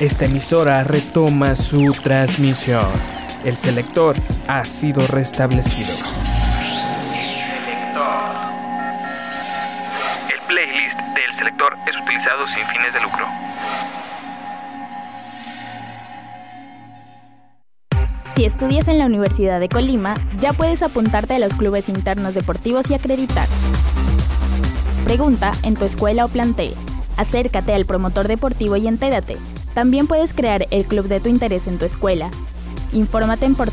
Esta emisora retoma su transmisión. El selector ha sido restablecido. Selector. El playlist del selector es utilizado sin fines de lucro. Si estudias en la Universidad de Colima, ya puedes apuntarte a los clubes internos deportivos y acreditar. Pregunta en tu escuela o plantel. Acércate al promotor deportivo y entérate. También puedes crear el club de tu interés en tu escuela. Infórmate en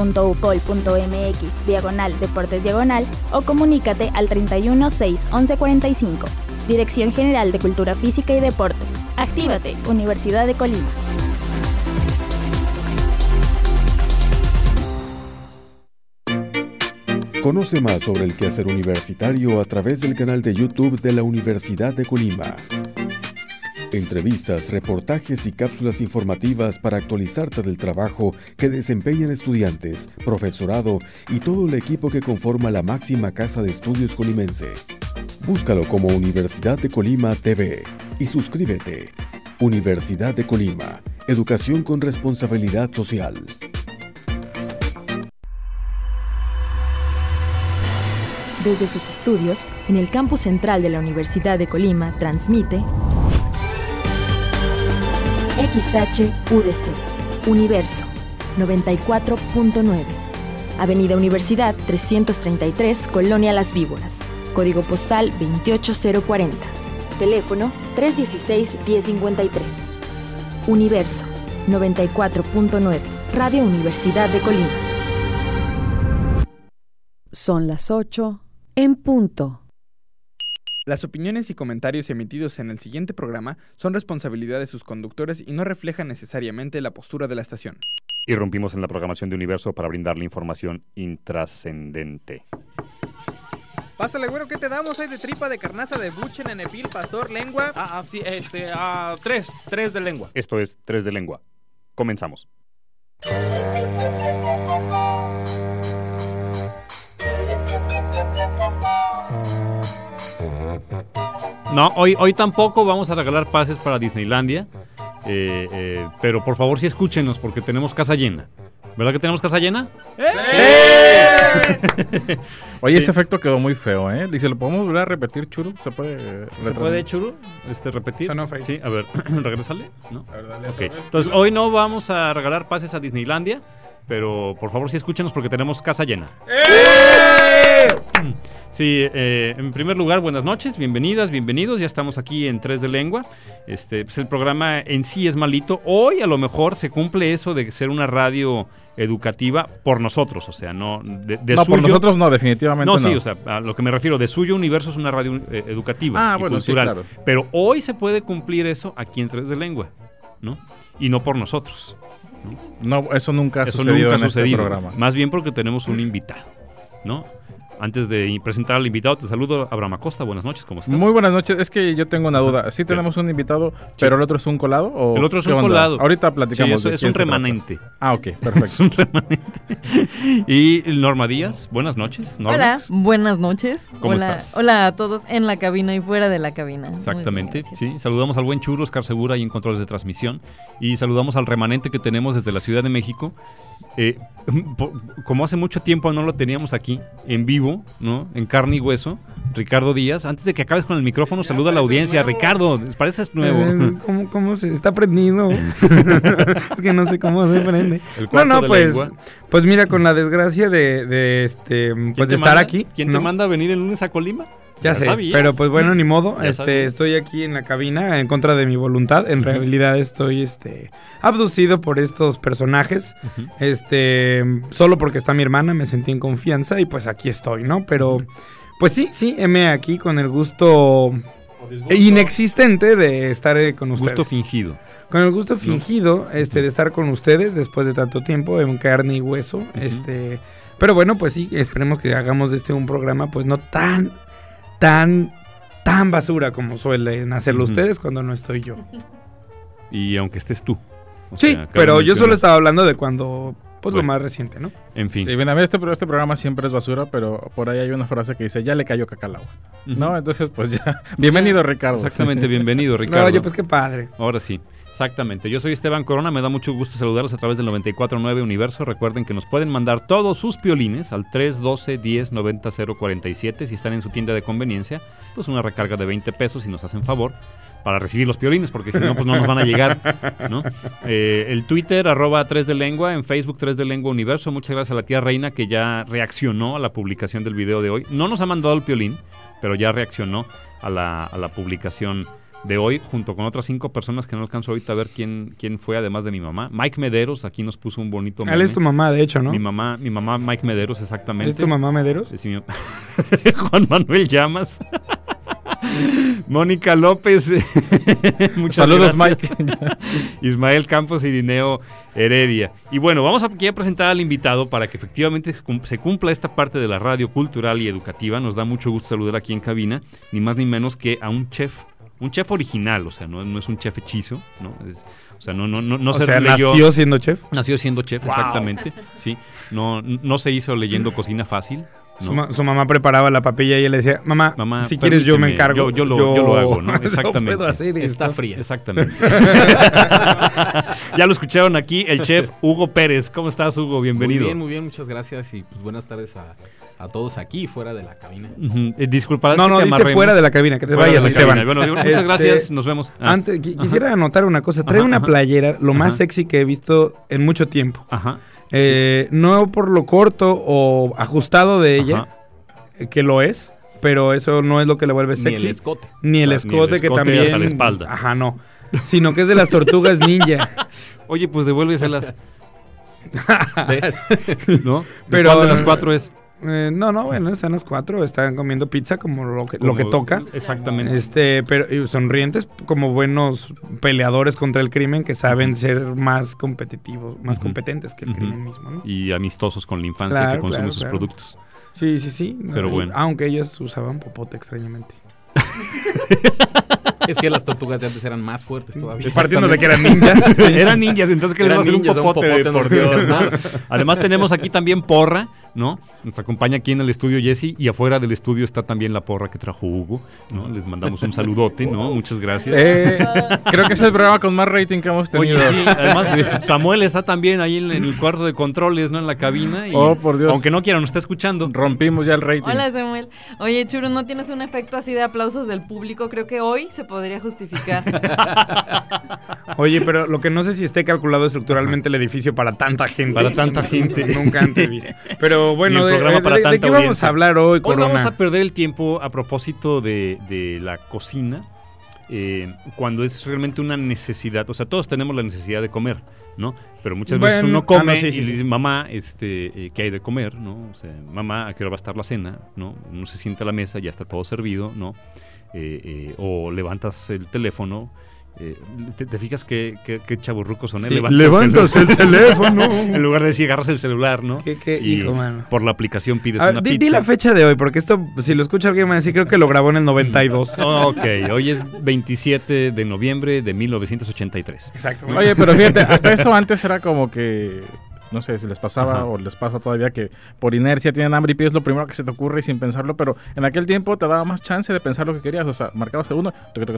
portal.ucol.mx/deportes/ o comunícate al 31 6 11 45. Dirección General de Cultura Física y Deporte. Actívate, Universidad de Colima. Conoce más sobre el quehacer universitario a través del canal de YouTube de la Universidad de Colima. Entrevistas, reportajes y cápsulas informativas para actualizarte del trabajo que desempeñan estudiantes, profesorado y todo el equipo que conforma la máxima casa de estudios colimense. Búscalo como Universidad de Colima TV y suscríbete. Universidad de Colima, educación con responsabilidad social. Desde sus estudios, en el campus central de la Universidad de Colima, transmite XHUDC, Universo, 94.9. Avenida Universidad 333, Colonia Las Víboras. Código postal 28040. Teléfono 316-1053. Universo, 94.9. Radio Universidad de Colima. Son las 8 en punto. Las opiniones y comentarios emitidos en el siguiente programa son responsabilidad de sus conductores y no reflejan necesariamente la postura de la estación. Irrumpimos en la programación de Universo para brindarle información intrascendente. Pásale, güero, ¿qué te damos? Hay de tripa, de carnaza, de buche, nenepil, pastor, lengua. Sí, tres de lengua. Esto es 3 de lengua. Comenzamos. No, hoy tampoco vamos a regalar pases para Disneylandia, pero por favor sí escúchenos porque tenemos casa llena. ¿Verdad que tenemos casa llena? ¡Sí! Oye, ese efecto quedó muy feo, ¿eh? Dice, ¿lo podemos volver a repetir, Churu? ¿Se puede Churu? ¿Repetir? Sonó fake. Sí, a ver, regrésale. ¿No? A ver, dale. Okay. Entonces, hoy no vamos a regalar pases a Disneylandia, pero por favor sí escúchenos porque tenemos casa llena. Sí, en primer lugar, buenas noches, bienvenidas, bienvenidos. Ya estamos aquí en 3 de lengua. Pues el programa en sí es malito. Hoy a lo mejor se cumple eso de ser una radio educativa por nosotros, o sea, no de no, suyo. Por nosotros no, definitivamente no. No, sí, o sea, a lo que me refiero, de suyo Universo es una radio educativa y cultural. Sí, claro. Pero hoy se puede cumplir eso aquí en 3 de lengua, ¿no? Y no por nosotros. No, eso nunca ha sucedido en este programa. Más bien porque tenemos un invitado, ¿no? Antes de presentar al invitado, te saludo, Abraham Acosta. Buenas noches, ¿cómo estás? Muy buenas noches. Es que yo tengo una duda. ¿Sí tenemos un invitado, pero el otro es un colado? ¿O el otro es un colado. Ahorita platicamos. Sí, es un remanente. Ok, perfecto. Es un remanente. Y Norma Díaz, buenas noches. Norma. Hola, buenas noches. ¿Cómo estás? Hola a todos en la cabina y fuera de la cabina. Exactamente, sí. Saludamos al buen Churro, Oscar Segura y en controles de transmisión. Y saludamos al remanente que tenemos desde la Ciudad de México. Como hace mucho tiempo no lo teníamos aquí, en vivo, ¿no? En carne y hueso, Ricardo Díaz. Antes de que acabes con el micrófono, saluda a la audiencia. Nuevo. Ricardo, pareces nuevo. ¿Cómo se está prendiendo? Es que no sé cómo se prende. Pues mira, con la desgracia de estar aquí. ¿Quién te manda a venir el lunes a Colima? Ya sé, sabías. Pero pues bueno, ni modo. Estoy aquí en la cabina en contra de mi voluntad. En realidad estoy abducido por estos personajes. Solo porque está mi hermana, me sentí en confianza y pues aquí estoy, ¿no? Pero pues sí, heme aquí con el gusto inexistente de estar con ustedes. Gusto fingido. Con el gusto fingido de estar con ustedes después de tanto tiempo en carne y hueso. Pero bueno, pues sí, esperemos que hagamos de un programa pues no tan basura como suelen hacerlo ustedes cuando no estoy yo. Y aunque estés tú. Sí, pero yo solo estaba hablando de cuando, pues lo más reciente, ¿no? En fin. Sí, bien, a ver, este programa siempre es basura, pero por ahí hay una frase que dice, ya le cayó caca al agua, ¿no? Entonces, pues ya, bienvenido Ricardo. Exactamente, bienvenido Ricardo. Oye, pues qué padre. Ahora sí. Exactamente. Yo soy Esteban Corona, me da mucho gusto saludarlos a través del 94.9 Universo. Recuerden que nos pueden mandar todos sus piolines al 312-1090-047 si están en su tienda de conveniencia. Pues una recarga de 20 pesos si nos hacen favor para recibir los piolines, porque si no, pues no nos van a llegar, ¿no? El Twitter, @3 de Lengua, en Facebook 3 de Lengua Universo. Muchas gracias a la tía Reina que ya reaccionó a la publicación del video de hoy. No nos ha mandado el piolín, pero ya reaccionó a la publicación de hoy, junto con otras 5 personas que no alcanzo ahorita a ver quién fue, además de mi mamá. Mike Mederos, aquí nos puso un bonito meme. Él es tu mamá, de hecho, ¿no? Mi mamá Mike Mederos, exactamente. ¿Es tu mamá Mederos? Es Juan Manuel Llamas. Mónica López. Muchas saludos, gracias. Mike. Ismael Campos y Irineo Heredia. Y bueno, vamos aquí a presentar al invitado para que efectivamente se cumpla esta parte de la radio cultural y educativa. Nos da mucho gusto saludar aquí en cabina, ni más ni menos que a un chef original, o sea, no es un chef hechizo, ¿no? No se leyó. ¿Nació siendo chef? Nació siendo chef, wow. Exactamente, sí. No se hizo leyendo Cocina Fácil. No. Su mamá preparaba la papilla y él le decía, mamá, si quieres yo me encargo. Yo lo hago, ¿no? Exactamente. No puedo hacer Está esto. fría. Exactamente. Ya lo escucharon aquí, el chef Hugo Pérez. ¿Cómo estás, Hugo? Bienvenido. Muy bien, muchas gracias y pues, buenas tardes a todos aquí fuera de la cabina. Disculparás no, que te dice fuera de la cabina, que te vayas, Esteban. Bueno, muchas gracias, nos vemos. Antes, quisiera anotar una cosa. Trae una playera, lo más sexy que he visto en mucho tiempo. Ajá. No por lo corto o ajustado de ella, que lo es, pero eso no es lo que le vuelve sexy. Ni el escote que también... hasta la espalda. Ajá, no. Sino que es de las tortugas ninja. Oye, pues devuélveselas. ¿No? Pero ¿Cuál de las 4 es? Bueno, están las 4, están comiendo pizza como lo que toca. Exactamente. Pero sonrientes como buenos peleadores contra el crimen que saben ser más competitivos, más competentes que el crimen mismo, ¿no? Y amistosos con la infancia que consume sus productos. Sí. Pero bueno. Aunque ellos usaban popote extrañamente. Es que las tortugas de antes eran más fuertes todavía. Partiendo de que eran ninjas. Sí, eran ninjas, entonces que les va a hacer un popote por Dios. Además tenemos aquí también porra, ¿no? Nos acompaña aquí en el estudio Jessy y afuera del estudio está también la porra que trajo Hugo, ¿no? Les mandamos un saludote, ¿no? Muchas gracias. Creo que es el programa con más rating que hemos tenido. Oye, sí, además Samuel está también ahí en el cuarto de controles, ¿no? En la cabina. Y, por Dios. Aunque no quiera, nos está escuchando. Rompimos ya el rating. Hola, Samuel. Oye, Churu, ¿no tienes un efecto así de aplausos del público? Creo que hoy se podría justificar. Oye, pero lo que no sé si esté calculado estructuralmente el edificio para tanta gente. Para tanta gente. Nunca antes visto. Pero bueno, ¿de qué vamos audiencia. a hablar hoy, Corona? Hoy vamos a perder el tiempo a propósito de la cocina, cuando es realmente una necesidad. O sea, todos tenemos la necesidad de comer, ¿no? Pero muchas veces uno come y le dice, mamá, ¿qué hay de comer? ¿No? O sea, mamá, ¿a qué hora va a estar la cena? ¿No? Uno se sienta a la mesa, ya está todo servido, ¿no? O levantas el teléfono. ¿Te fijas qué chaburrucos son? Sí, levantas el teléfono. En lugar de decir agarras el celular, ¿no? Hijo, mano. Por la aplicación pides una pizza. Di la fecha de hoy, porque esto, si lo escucha alguien me va a decir, creo que lo grabó en el 92. Ok, hoy es 27 de noviembre de 1983. Exacto. Oye, pero fíjate, hasta eso antes era como que... No sé si les pasaba o les pasa todavía que por inercia tienen hambre y pides lo primero que se te ocurre y sin pensarlo, pero en aquel tiempo te daba más chance de pensar lo que querías, o sea, marcabas el uno.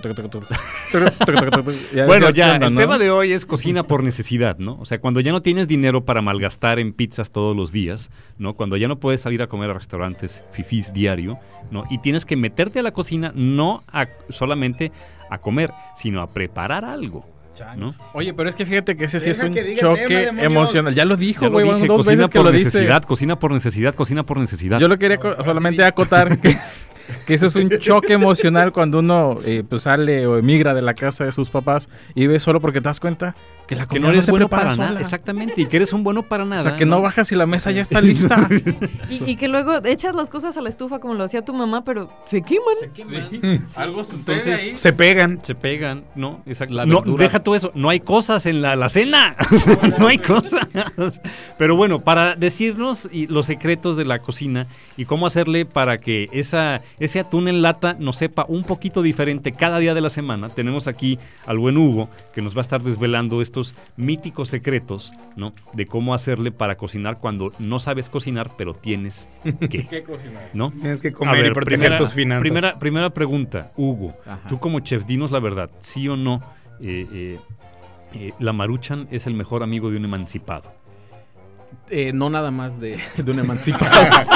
Bueno, ya, el tema de hoy es cocina por necesidad, ¿no? O sea, cuando ya no tienes dinero para malgastar en pizzas todos los días, ¿no? Cuando ya no puedes salir a comer a restaurantes fifís diario, ¿no? Y tienes que meterte a la cocina no solamente a comer, sino a preparar algo, ¿no? Oye, pero es que fíjate que ese sí es un choque emocional. Ya lo dijo, güey, dos veces que lo dice. Cocina por necesidad. Yo lo quería solamente acotar que eso es un choque emocional cuando uno pues sale o emigra de la casa de sus papás y ve solo porque te das cuenta que la comida no eres bueno para nada. Exactamente, y que eres un bueno para nada. O sea, que no bajas y la mesa ya está lista. y que luego echas las cosas a la estufa como lo hacía tu mamá, pero se queman. Sí. Algo sucede. Entonces, ahí. Se pegan, ¿no? Exacto. No, deja todo eso. No hay cosas en la cena. No hay cosas. Pero bueno, para decirnos los secretos de la cocina y cómo hacerle para que ese atún en lata nos sepa un poquito diferente cada día de la semana, tenemos aquí al buen Hugo, que nos va a estar desvelando estos míticos secretos, ¿no? De cómo hacerle para cocinar cuando no sabes cocinar, pero tienes que cocinar, ¿no? Tienes que comer y proteger tus finanzas. Primera pregunta, Hugo. Tú como chef, dinos la verdad, ¿sí o no? la Maruchan es el mejor amigo de un emancipado. No nada más de un emancipado.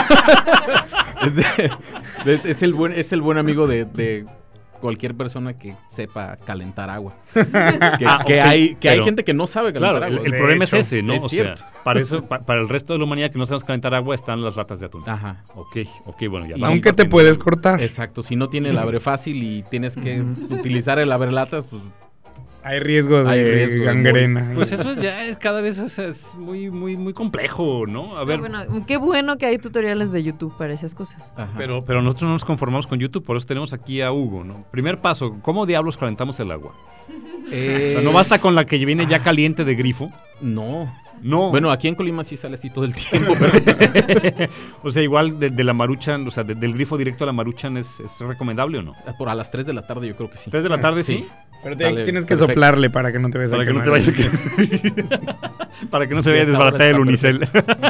es el buen amigo de cualquier persona que sepa calentar agua. Hay gente que no sabe calentar agua. El problema es ese, ¿no? Es cierto. Para eso, para el resto de la humanidad que no sabemos calentar agua, están las latas de atún. Ajá. Ok, bueno, ya. Aunque te puedes cortar. Exacto, si no tiene el abre fácil y tienes que utilizar el abre latas, pues hay riesgo de gangrena. Pues eso ya es cada vez es muy, muy, muy complejo, ¿no? A ver. Bueno, qué bueno que hay tutoriales de YouTube para esas cosas. Ajá. Pero nosotros no nos conformamos con YouTube, por eso tenemos aquí a Hugo, ¿no? Primer paso, ¿cómo diablos calentamos el agua? O sea, ¿no basta con la que viene ya caliente de grifo? No. Bueno, aquí en Colima sí sale así todo el tiempo. O sea, igual de la Maruchan, o sea, del grifo directo a la Maruchan, ¿es recomendable o no? Por a las 3 de la tarde yo creo que sí. 3 de la tarde sí. Pero tienes que soplarle para que no te vayas a quemar. Para que no se vaya a desbaratar el unicel.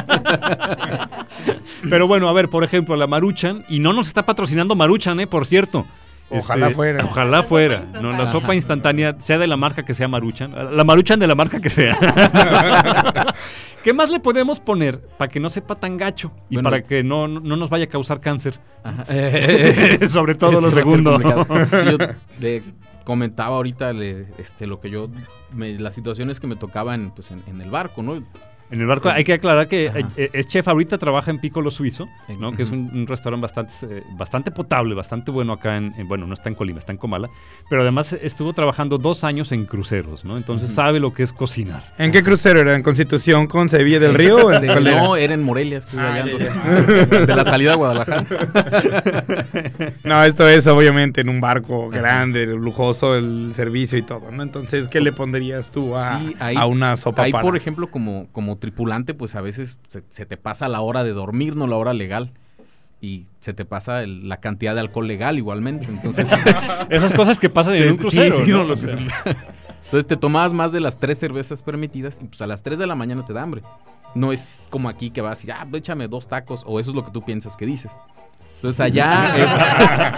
Pero bueno, a ver, por ejemplo, la Maruchan, y no nos está patrocinando Maruchan, por cierto. Ojalá fuera. Ojalá fuera. No, la sopa instantánea, sea de la marca que sea Maruchan. La Maruchan de la marca que sea. ¿Qué más le podemos poner para que no sepa tan gacho? Y para que no nos vaya a causar cáncer. Sobre todo lo segundo. Sí, yo le comentaba ahorita lo que las situaciones que me tocaban pues, en el barco, ¿no? En el barco hay que aclarar que es chef, ahorita trabaja en Piccolo Suizo, ¿no? Que es un restaurante bastante potable, bastante bueno acá bueno, no está en Colima, está en Comala, pero además estuvo trabajando 2 años en cruceros, ¿no? Entonces sabe lo que es cocinar. ¿En qué crucero era? ¿En Constitución con Sevilla del Río? No, era en Morelia, estuve allá de la salida a Guadalajara. No, esto es obviamente en un barco grande, lujoso, el servicio y todo, ¿no? Entonces, ¿qué le pondrías tú a una sopa para? Por ejemplo, como tripulante, pues a veces se te pasa la hora de dormir, no la hora legal. Y se te pasa la cantidad de alcohol legal igualmente. Entonces, esas cosas que pasan en un crucero. Sí, ¿no? Entonces te tomabas más de las 3 cervezas permitidas y pues a las 3 de la mañana te da hambre. No es como aquí que vas y échame 2 tacos, o eso es lo que tú piensas que dices. Entonces allá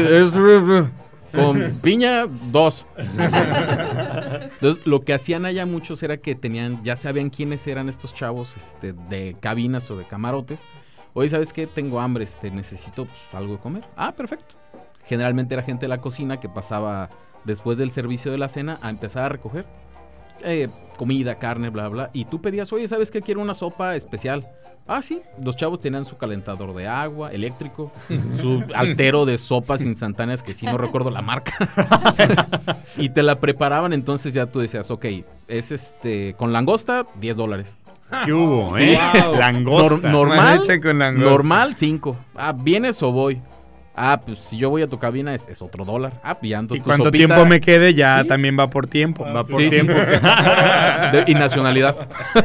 con piña 2. Entonces lo que hacían allá muchos era que ya sabían quiénes eran estos chavos de cabinas o de camarotes. Oye, ¿sabes qué? Tengo hambre, necesito algo de comer. Ah, perfecto. Generalmente era gente de la cocina que pasaba después del servicio de la cena a empezar a recoger comida, carne, bla, bla. Y tú pedías, oye, ¿sabes qué? Quiero una sopa especial. Ah, sí. Los chavos tenían su calentador de agua eléctrico, su altero de sopas instantáneas, que sí no recuerdo la marca. Y te la preparaban, entonces ya tú decías, ok, es con langosta, $10. ¿Qué hubo, sí. Wow. Langosta. Normal, 5. Ah, ¿vienes o voy? Ah, pues si yo voy a tu cabina es otro $1. Ah, pillando. Y cuánto tiempo me quede ya también va por tiempo. Va por tiempo. Y nacionalidad.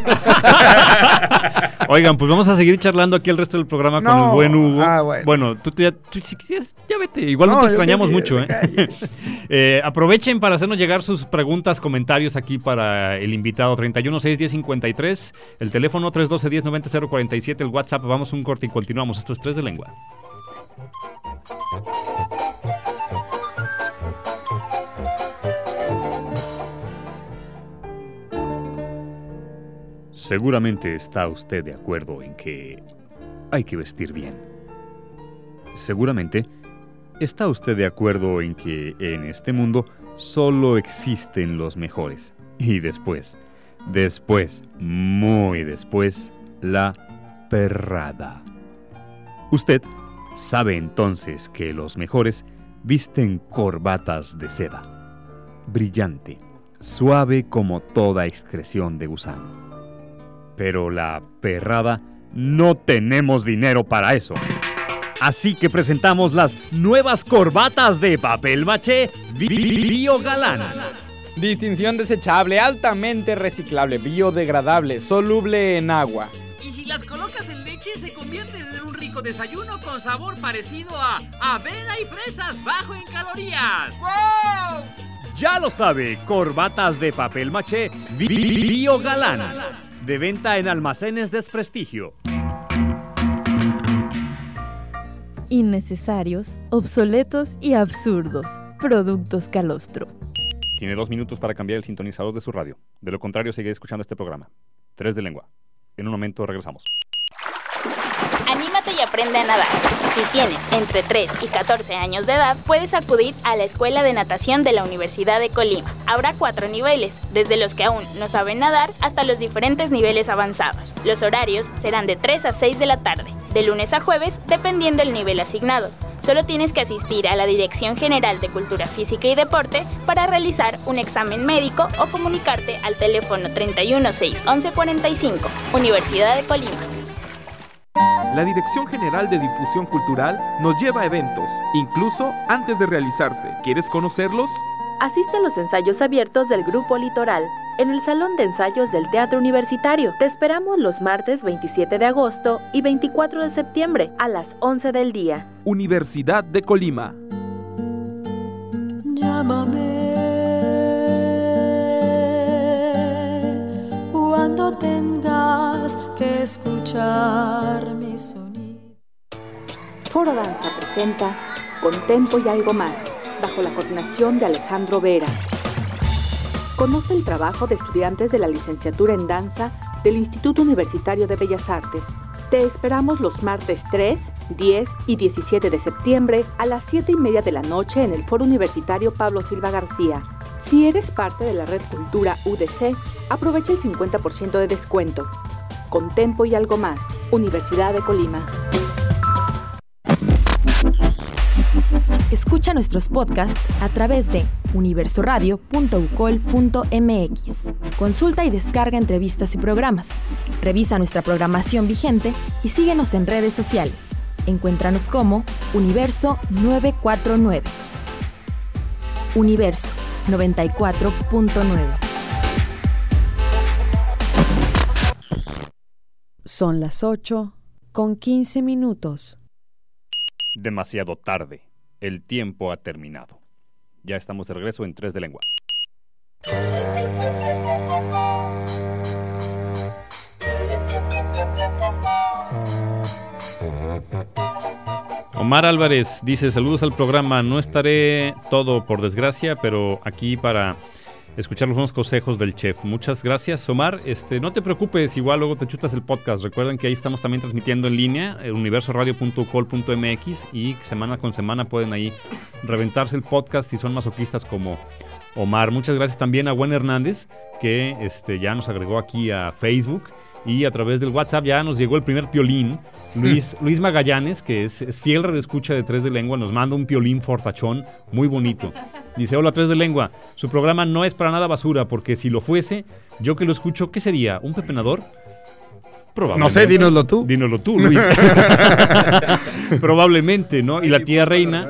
Oigan, pues vamos a seguir charlando aquí el resto del programa con el buen Hugo. Bueno, tú si quisieras, ya vete. Igual no te extrañamos mucho, aprovechen para hacernos llegar sus preguntas, comentarios aquí para el invitado. 31-6-10-53, el teléfono 312-10-90-047, el WhatsApp. Vamos un corte y continuamos. Esto es 3 de Lengua. Seguramente está usted de acuerdo en que hay que vestir bien. Seguramente está usted de acuerdo en que en este mundo solo existen los mejores. Y después, muy después, la perrada. Usted sabe entonces que los mejores visten corbatas de seda, brillante, suave como toda excreción de gusano. Pero la perrada no tenemos dinero para eso. Así que presentamos las nuevas corbatas de papel maché Biogalán. Distinción desechable, altamente reciclable, biodegradable, soluble en agua. Y si las colocas en leche, se convierten en un rico desayuno con sabor parecido a avena y fresas, bajo en calorías. ¡Wow! Ya lo sabe, corbatas de papel maché Biogalán. De venta en almacenes Desprestigio. Innecesarios, obsoletos y absurdos. Productos Calostro. Tiene 2 minutos para cambiar el sintonizador de su radio. De lo contrario, seguiré escuchando este programa. 3 de lengua. En un momento regresamos. Anímate y aprende a nadar. Si tienes entre 3 y 14 años de edad, puedes acudir a la Escuela de Natación de la Universidad de Colima. Habrá 4 niveles, desde los que aún no saben nadar hasta los diferentes niveles avanzados. Los horarios serán de 3 a 6 de la tarde, de lunes a jueves, dependiendo del nivel asignado. Solo tienes que asistir a la Dirección General de Cultura Física y Deporte para realizar un examen médico o comunicarte al teléfono 31 6 11 45, Universidad de Colima. La Dirección General de Difusión Cultural nos lleva a eventos, incluso antes de realizarse. ¿Quieres conocerlos? Asiste a los ensayos abiertos del Grupo Litoral, en el Salón de Ensayos del Teatro Universitario. Te esperamos los martes 27 de agosto y 24 de septiembre a las 11 del día. Universidad de Colima. Llámame cuando tengas que escuchar mi sonido. Foro Danza presenta Con Tempo y Algo Más, bajo la coordinación de Alejandro Vera. Conoce el trabajo de estudiantes de la licenciatura en danza del Instituto Universitario de Bellas Artes. Te esperamos los martes 3, 10 y 17 de septiembre a las 7:30 de la noche en el Foro Universitario Pablo Silva García. Si eres parte de la Red Cultura UDC, aprovecha el 50% de descuento. Con Tempo y Algo Más, Universidad de Colima. Escucha nuestros podcasts a través de universoradio.ucol.mx. Consulta y descarga entrevistas y programas. Revisa nuestra programación vigente y síguenos en redes sociales. Encuéntranos como Universo 949. Universo 94.9. Son las 8:15. Demasiado tarde. El tiempo ha terminado. Ya estamos de regreso en 3 de lengua. Omar Álvarez dice, saludos al programa. No estaré todo por desgracia, pero aquí para escuchar los buenos consejos del chef. Muchas gracias, Omar. No te preocupes, igual luego te chutas el podcast. Recuerden que ahí estamos también transmitiendo en línea, universoradio.ucol.mx, y semana con semana pueden ahí reventarse el podcast si son masoquistas como Omar. Muchas gracias también a Gwen Hernández, que ya nos agregó aquí a Facebook. Y a través del WhatsApp ya nos llegó el primer piolín. Luis Magallanes, que es fiel radioescucha de 3 de lengua, nos manda un piolín fortachón muy bonito. Dice, hola 3 de lengua, su programa no es para nada basura, porque si lo fuese, yo que lo escucho, ¿qué sería? ¿Un pepenador? No sé, dínoslo tú. Dínoslo tú, Luis. Probablemente, ¿no? Y la tía Reina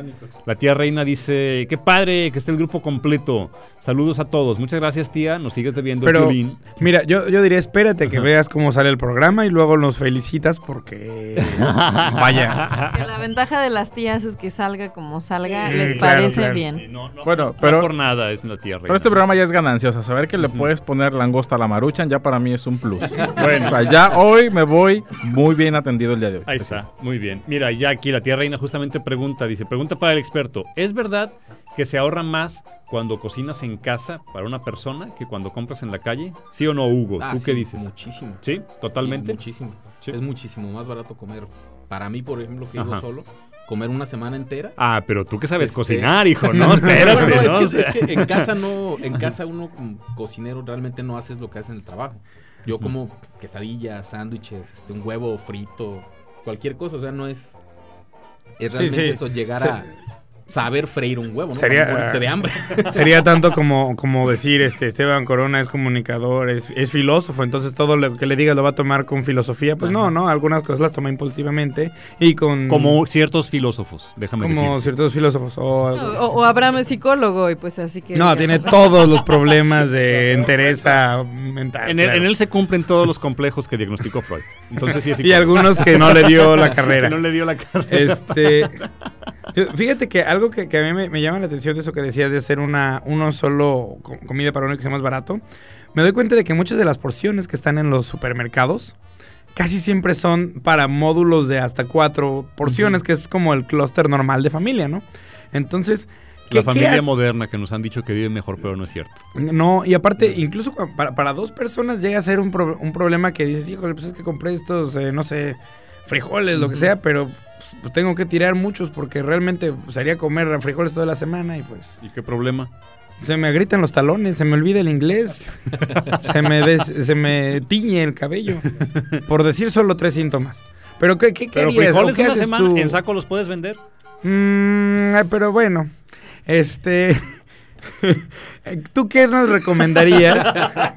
dice, qué padre que esté el grupo completo. Saludos a todos. Muchas gracias, tía. Nos sigues debiendo el violín. Mira, yo diría, espérate que veas cómo sale el programa y luego nos felicitas porque vaya. Que la ventaja de las tías es que salga como salga, les parece bien. Sí, bueno, pero no por nada es la tía Reina. Pero este programa ya es ganancia. O sea, saber que le puedes poner langosta a la Maruchan ya para mí es un plus. Bueno, o sea, ya hoy me voy muy bien atendido el día de hoy. Ahí está, muy bien. Mira, ya aquí la tía Reina justamente pregunta para el experto, ¿es verdad que se ahorra más cuando cocinas en casa para una persona que cuando compras en la calle? ¿Sí o no, Hugo? ¿Tú qué dices? Muchísimo. ¿Sí? ¿Totalmente? Sí, muchísimo. ¿Sí? Es muchísimo más barato comer. Para mí, por ejemplo, que vivo solo, comer una semana entera. Ah, pero tú que sabes cocinar, hijo, ¿no? Espérate, bueno, es que en casa uno como cocinero realmente no haces lo que hace en el trabajo. Yo como quesadillas, sándwiches, un huevo frito, cualquier cosa, o sea, no es realmente eso, llegar a saber freír un huevo, ¿no? Sería de hambre. Sería tanto como decir, Esteban Corona es comunicador, es filósofo, entonces todo lo que le digas lo va a tomar con filosofía. Pues no, algunas cosas las toma impulsivamente y con... Como ciertos filósofos, déjame decir. Como ciertos filósofos. O Abraham es psicólogo y pues así que... No, tiene todos los problemas de entereza mental. En él se cumplen todos los complejos que diagnosticó Freud. Entonces sí es psicólogo. Y algunos que no le dio la carrera. Que no le dio la carrera. Fíjate que algo que a mí me llama la atención de eso que decías de hacer uno solo comida para uno que sea más barato, me doy cuenta de que muchas de las porciones que están en los supermercados casi siempre son para módulos de hasta 4 porciones, que es como el clúster normal de familia, ¿no? Entonces, La familia moderna que nos han dicho que vive mejor, pero no es cierto. No, y aparte, incluso para 2 personas llega a ser un problema que dices, híjole, pues es que compré estos, no sé, frijoles, lo que sea, pero pues tengo que tirar muchos porque realmente sería comer frijoles toda la semana y pues... ¿Y qué problema? Se me gritan los talones, se me olvida el inglés, se me tiñe el cabello, por decir solo 3 síntomas. Pero ¿qué ¿Pero harías? frijoles ¿O qué una haces semana tú? en saco los puedes vender? Pero bueno, ¿tú qué nos recomendarías?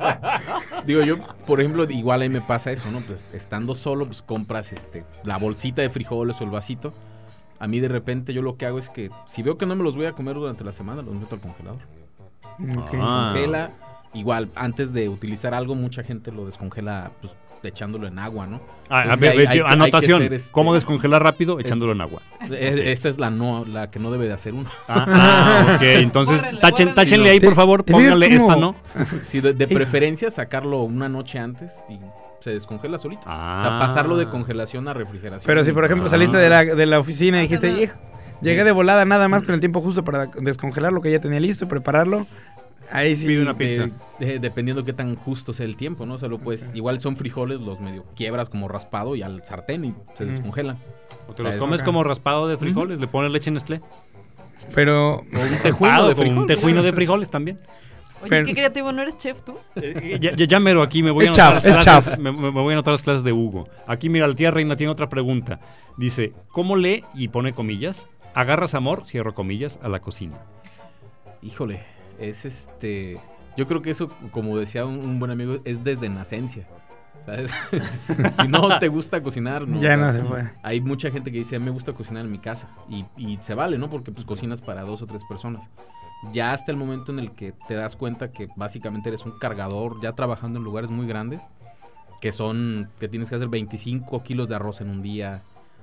Digo, yo, por ejemplo, igual ahí me pasa eso, ¿no? Pues estando solo, pues compras la bolsita de frijoles o el vasito. A mí de repente yo lo que hago es que si veo que no me los voy a comer durante la semana, los meto al congelador. Okay. Congela. Igual, antes de utilizar algo, mucha gente lo descongela pues, echándolo en agua, ¿no? Anotación, hay que hacer, ¿cómo descongelar rápido? Echándolo en agua. Esa es la que no debe de hacer uno. Ok, entonces táchenle ahí, por favor, pónganle esta, ¿no? Sí, de preferencia sacarlo una noche antes y se descongela solito. O sea, pasarlo de congelación a refrigeración. Pero si, por ejemplo, saliste de la oficina y dijiste, hijo, llegué de volada nada más con el tiempo justo para descongelar lo que ya tenía listo y prepararlo. Ahí sí. Pide una pizza. Dependiendo qué tan justo sea el tiempo, ¿no? O sea, pues, igual son frijoles, los medio quiebras como raspado y al sartén y se descongelan. O te los comes como raspado de frijoles, le pones leche Nestlé. Pero... O un tejuino de frijoles. Un tejuino de frijoles también. Oye, qué creativo, ¿no eres chef tú? Ya mero aquí me voy a anotar las clases, me voy a anotar las clases de Hugo. Aquí mira, la tía Reina tiene otra pregunta. Dice, ¿cómo lee, y pone comillas, agarras amor, cierro comillas, a la cocina? Híjole, es yo creo que eso, como decía un buen amigo, es desde nacencia, ¿sabes? Si no te gusta cocinar, no. Ya no se puede. Hay mucha gente que dice, a mí me gusta cocinar en mi casa. Y se vale, ¿no? Porque pues cocinas para 2 o 3 personas. Ya hasta el momento en el que te das cuenta que básicamente eres un cargador, ya trabajando en lugares muy grandes, que tienes que hacer 25 kilos de arroz en un día,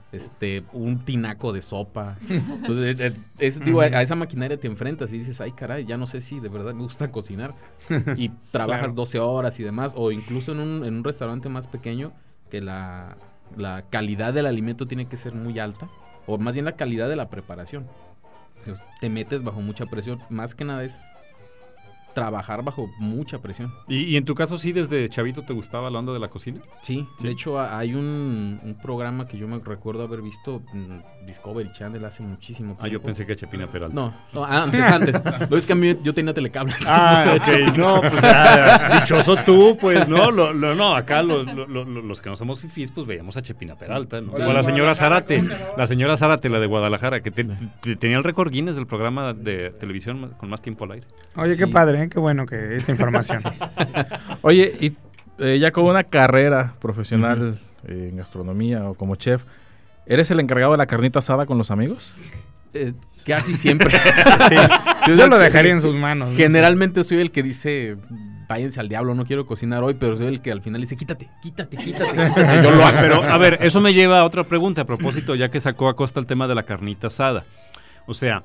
un tinaco de sopa. Entonces, a esa maquinaria te enfrentas y dices, ay caray, ya no sé si de verdad me gusta cocinar. Y trabajas 12 horas y demás, o incluso en un restaurante más pequeño, que la calidad del alimento tiene que ser muy alta, o más bien la calidad de la preparación. Te metes bajo mucha presión. Más que nada es trabajar bajo mucha presión. ¿Y en tu caso sí desde chavito te gustaba la onda de la cocina? Sí. De hecho hay un programa que yo me recuerdo haber visto en Discovery Channel hace muchísimo tiempo. Yo pensé que Chepina Peralta. No, antes. No, es que a mí yo tenía telecable. Ok, no, pues dichoso tú, pues, ¿no? No, acá los que no somos fifís, pues veíamos a Chepina Peralta, ¿no? O a la señora Zárate, la de Guadalajara, que tenía el récord Guinness del programa de televisión con más tiempo al aire. Oye, qué padre, qué bueno que esta información. Oye, y ya con una carrera profesional en gastronomía o como chef, ¿eres el encargado de la carnita asada con los amigos? Casi siempre. Sí. Yo lo dejaría en sus manos. Generalmente soy el que dice, váyanse al diablo, no quiero cocinar hoy, pero soy el que al final dice, quítate. Yo lo hago. Pero, a ver, eso me lleva a otra pregunta, a propósito, ya que sacó a Costa el tema de la carnita asada. O sea,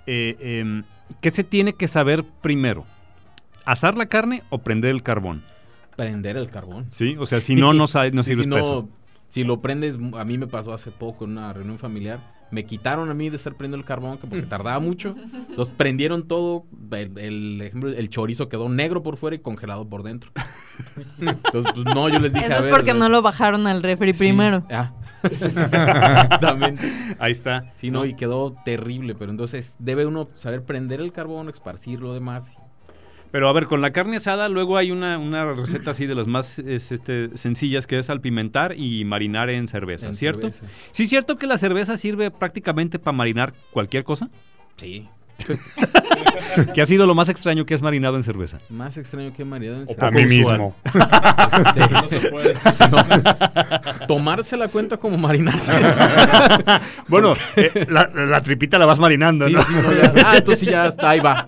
¿qué se tiene que saber primero? ¿Asar la carne o prender el carbón? Prender el carbón. Sí, o sea, si no sirve peso. Si lo prendes, a mí me pasó hace poco en una reunión familiar, me quitaron a mí de estar prendiendo el carbón porque tardaba mucho. Entonces prendieron todo, el chorizo quedó negro por fuera y congelado por dentro. Entonces, pues no, yo les dije, eso es porque no lo bajaron al refri primero. Exactamente. Ahí está. Sí, no, y quedó terrible, pero entonces debe uno saber prender el carbón, esparcir lo demás. Pero a ver, con la carne asada luego hay una receta así de las más sencillas, que es salpimentar y marinar en cerveza, ¿cierto? ¿Sí es cierto que la cerveza sirve prácticamente para marinar cualquier cosa? Sí. ¿Qué ha sido lo más extraño que has marinado en cerveza? Más extraño que he marinado en cerveza. A mí mismo. No se puede. Tomarse la cuenta como marinarse. Bueno, la tripita la vas marinando, sí, ¿no? Sí, entonces sí ya está, ahí va.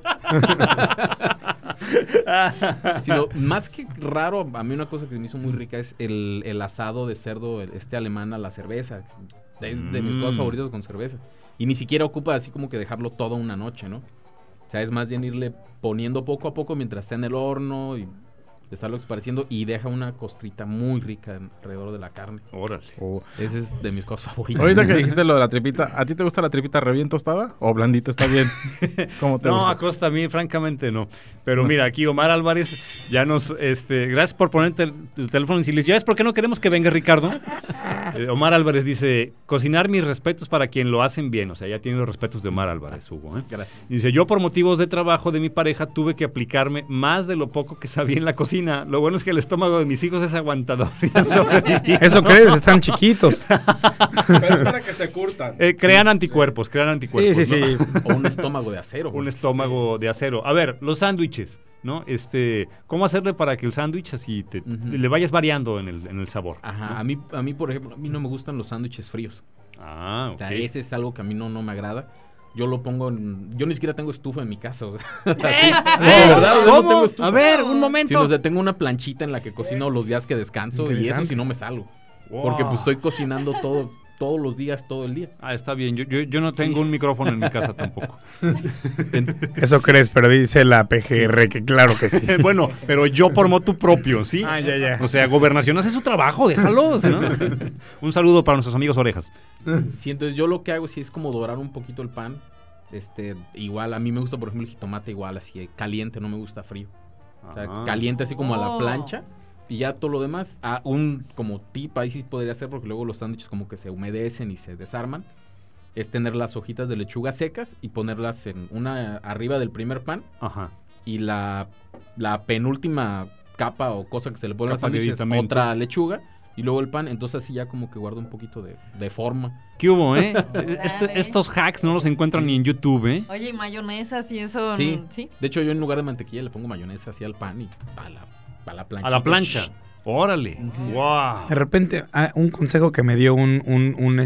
Sino, más que raro, a mí una cosa que me hizo muy rica es el asado de cerdo, alemán a la cerveza. Es de mis cosas favoritas con cerveza. Y ni siquiera ocupa así como que dejarlo todo una noche, ¿no? O sea, es más bien irle poniendo poco a poco mientras está en el horno y estarlo esparciendo y deja una costrita muy rica alrededor de la carne. Órale. Ese es de mis cosas favoritas. Ahorita que dijiste lo de la tripita, ¿a ti te gusta la tripita re bien tostada o blandita está bien? ¿Cómo te gusta? No, Acosta, a mí francamente no. Pero mira, aquí Omar Álvarez ya nos... gracias por ponerte el teléfono en silencio. ¿Ya ves por qué no queremos que venga Ricardo? Omar Álvarez dice, cocinar, mis respetos para quien lo hacen bien. O sea, ya tiene los respetos de Omar Álvarez, Hugo. Gracias. Dice, yo por motivos de trabajo de mi pareja tuve que aplicarme más de lo poco que sabía en la cocina. Lo bueno es que el estómago de mis hijos es aguantador. ¿Eso crees? Están chiquitos. Pero es para que se curtan. Crean anticuerpos. Sí. O un estómago de acero. Un estómago de acero. A ver, los sándwiches, ¿no? ¿Cómo hacerle para que el sándwich así le vayas variando en el sabor? Ajá, ¿no? a mí, por ejemplo, a mí no me gustan los sándwiches fríos. Ah, ok. O sea, ese es algo que a mí no me agrada. Yo lo pongo yo ni siquiera tengo estufa en mi casa. O sea, ¿verdad? Yo no tengo estufa. A ver, un momento. Sí, o sea, tengo una planchita en la que cocino los días que descanso y eso si no me salgo. Wow. Porque pues estoy cocinando todos los días, todo el día. Ah, está bien. Yo no tengo un micrófono en mi casa tampoco. Eso crees, pero dice la PGR que claro que sí. Bueno, pero yo por motu propio, ¿sí? Ah, ya. O sea, Gobernación hace su trabajo, déjalos, ¿no? Un saludo para nuestros amigos Orejas. Sí, entonces yo lo que hago sí es como dorar un poquito el pan. Igual, a mí me gusta, por ejemplo, el jitomate igual, así caliente, no me gusta frío. O sea, caliente así como a la plancha. Y ya todo lo demás, un como tip ahí sí podría ser, porque luego los sándwiches como que se humedecen y se desarman, es tener las hojitas de lechuga secas y ponerlas en una arriba del primer pan. Ajá. Y la penúltima capa o cosa que se le pone al Capa de sándwich es aditamento. otra lechuga y luego el pan, entonces así ya como que guarda un poquito de forma. ¿Qué hubo, Estos hacks no los encuentran ni en YouTube, ¿eh? Oye, y mayonesas y eso. Sí. De hecho yo en lugar de mantequilla le pongo mayonesa así al pan y a la plancha. A la plancha. Órale. Wow. De repente, un consejo que me dio un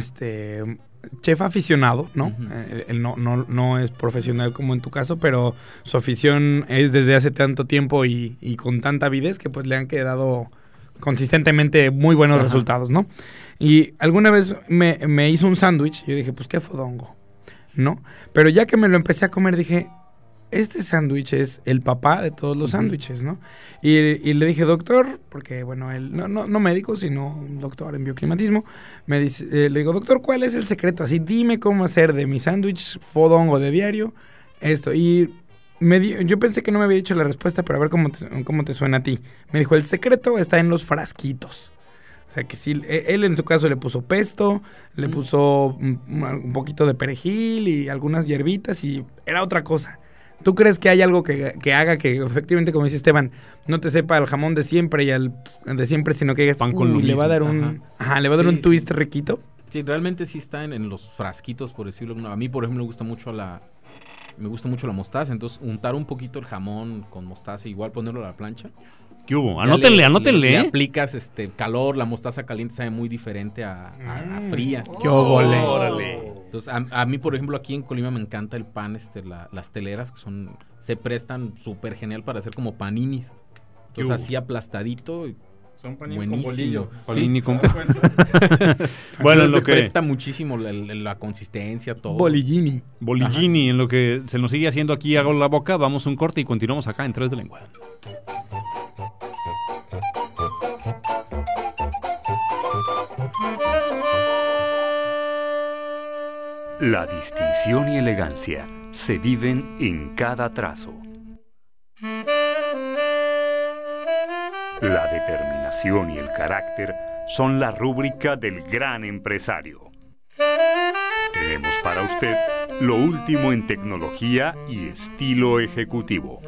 chef aficionado, ¿no? Él no es profesional como en tu caso, pero su afición es desde hace tanto tiempo y con tanta avidez que pues le han quedado consistentemente muy buenos resultados, ¿no? Y alguna vez me hizo un sándwich y yo dije, pues qué fodongo, ¿no? Pero ya que me lo empecé a comer dije, este sándwich es el papá de todos los sándwiches, ¿no? Y le dije, doctor, porque bueno, él no médico, sino un doctor en bioclimatismo, me dice, le digo, doctor, ¿cuál es el secreto? Así, dime cómo hacer de mi sándwich fodongo de diario esto. Y yo pensé que no me había dicho la respuesta, pero a ver cómo te suena a ti. Me dijo, el secreto está en los frasquitos. O sea que sí, él en su caso le puso pesto, le puso un poquito de perejil y algunas hierbitas y era otra cosa. ¿Tú crees que hay algo que haga que efectivamente, como dice Esteban, no te sepa el jamón de siempre y al de siempre, sino que pan con lo le va a dar un un twist riquito? Sí, realmente sí está en los frasquitos, por decirlo. A mí, por ejemplo, me gusta mucho la mostaza, entonces untar un poquito el jamón con mostaza, igual ponerlo a la plancha. ¿Qué hubo? Anótenle. Le aplicas calor, la mostaza caliente sabe muy diferente a fría. ¡Qué óvole! ¡Órale! Entonces, a mí, por ejemplo, aquí en Colima me encanta el pan, las teleras, que se prestan súper genial para hacer como paninis. Entonces, así aplastadito. Son panini buenísimo. con bolillo. Panini con... Bueno, se presta muchísimo la consistencia, todo. Bolillini. En lo que se nos sigue haciendo aquí, hago la boca, vamos un corte y continuamos acá en Tres de Lengua. La distinción y elegancia se viven en cada trazo. La determinación y el carácter son la rúbrica del gran empresario. Tenemos para usted lo último en tecnología y estilo ejecutivo.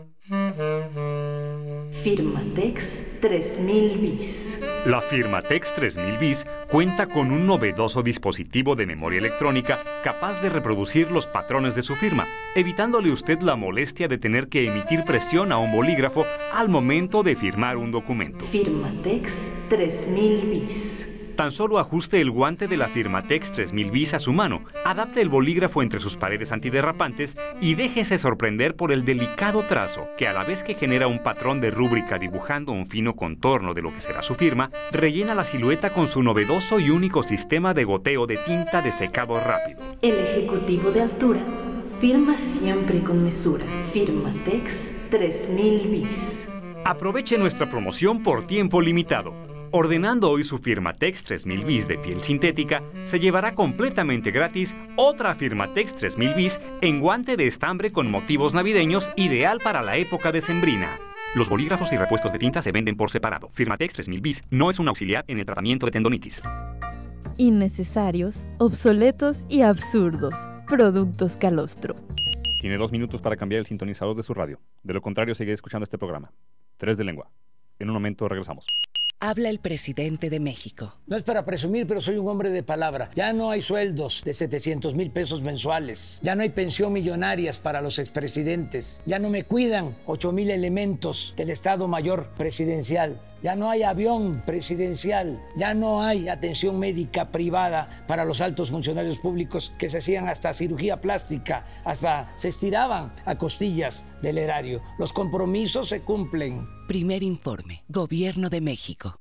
Firmatex 3000 bis. La Firmatex 3000 bis cuenta con un novedoso dispositivo de memoria electrónica capaz de reproducir los patrones de su firma, evitándole usted la molestia de tener que emitir presión a un bolígrafo al momento de firmar un documento. Firmatex 3000 bis. Tan solo ajuste el guante de la Firmatex 3000 bis a su mano, adapte el bolígrafo entre sus paredes antiderrapantes y déjese sorprender por el delicado trazo que, a la vez que genera un patrón de rúbrica dibujando un fino contorno de lo que será su firma, rellena la silueta con su novedoso y único sistema de goteo de tinta de secado rápido. El ejecutivo de altura firma siempre con mesura. Firmatex 3000 bis. Aproveche nuestra promoción por tiempo limitado. Ordenando hoy su Firmatex 3000 bis de piel sintética, se llevará completamente gratis otra Firmatex 3000 bis en guante de estambre con motivos navideños, ideal para la época decembrina. Los bolígrafos y repuestos de tinta se venden por separado. Firmatex 3000 bis no es un auxiliar en el tratamiento de tendonitis. Innecesarios, obsoletos y absurdos. Productos Calostro. Tiene 2 minutos para cambiar el sintonizador de su radio. De lo contrario, sigue escuchando este programa. 3 de lengua. En un momento regresamos. Habla el presidente de México. No es para presumir, pero soy un hombre de palabra. Ya no hay sueldos de 700,000 pesos mensuales. Ya no hay pensión millonarias para los expresidentes. Ya no me cuidan 8,000 elementos del Estado Mayor Presidencial. Ya no hay avión presidencial. Ya no hay atención médica privada para los altos funcionarios públicos que se hacían hasta cirugía plástica, hasta se estiraban a costillas del erario. Los compromisos se cumplen. Primer informe. Gobierno de México.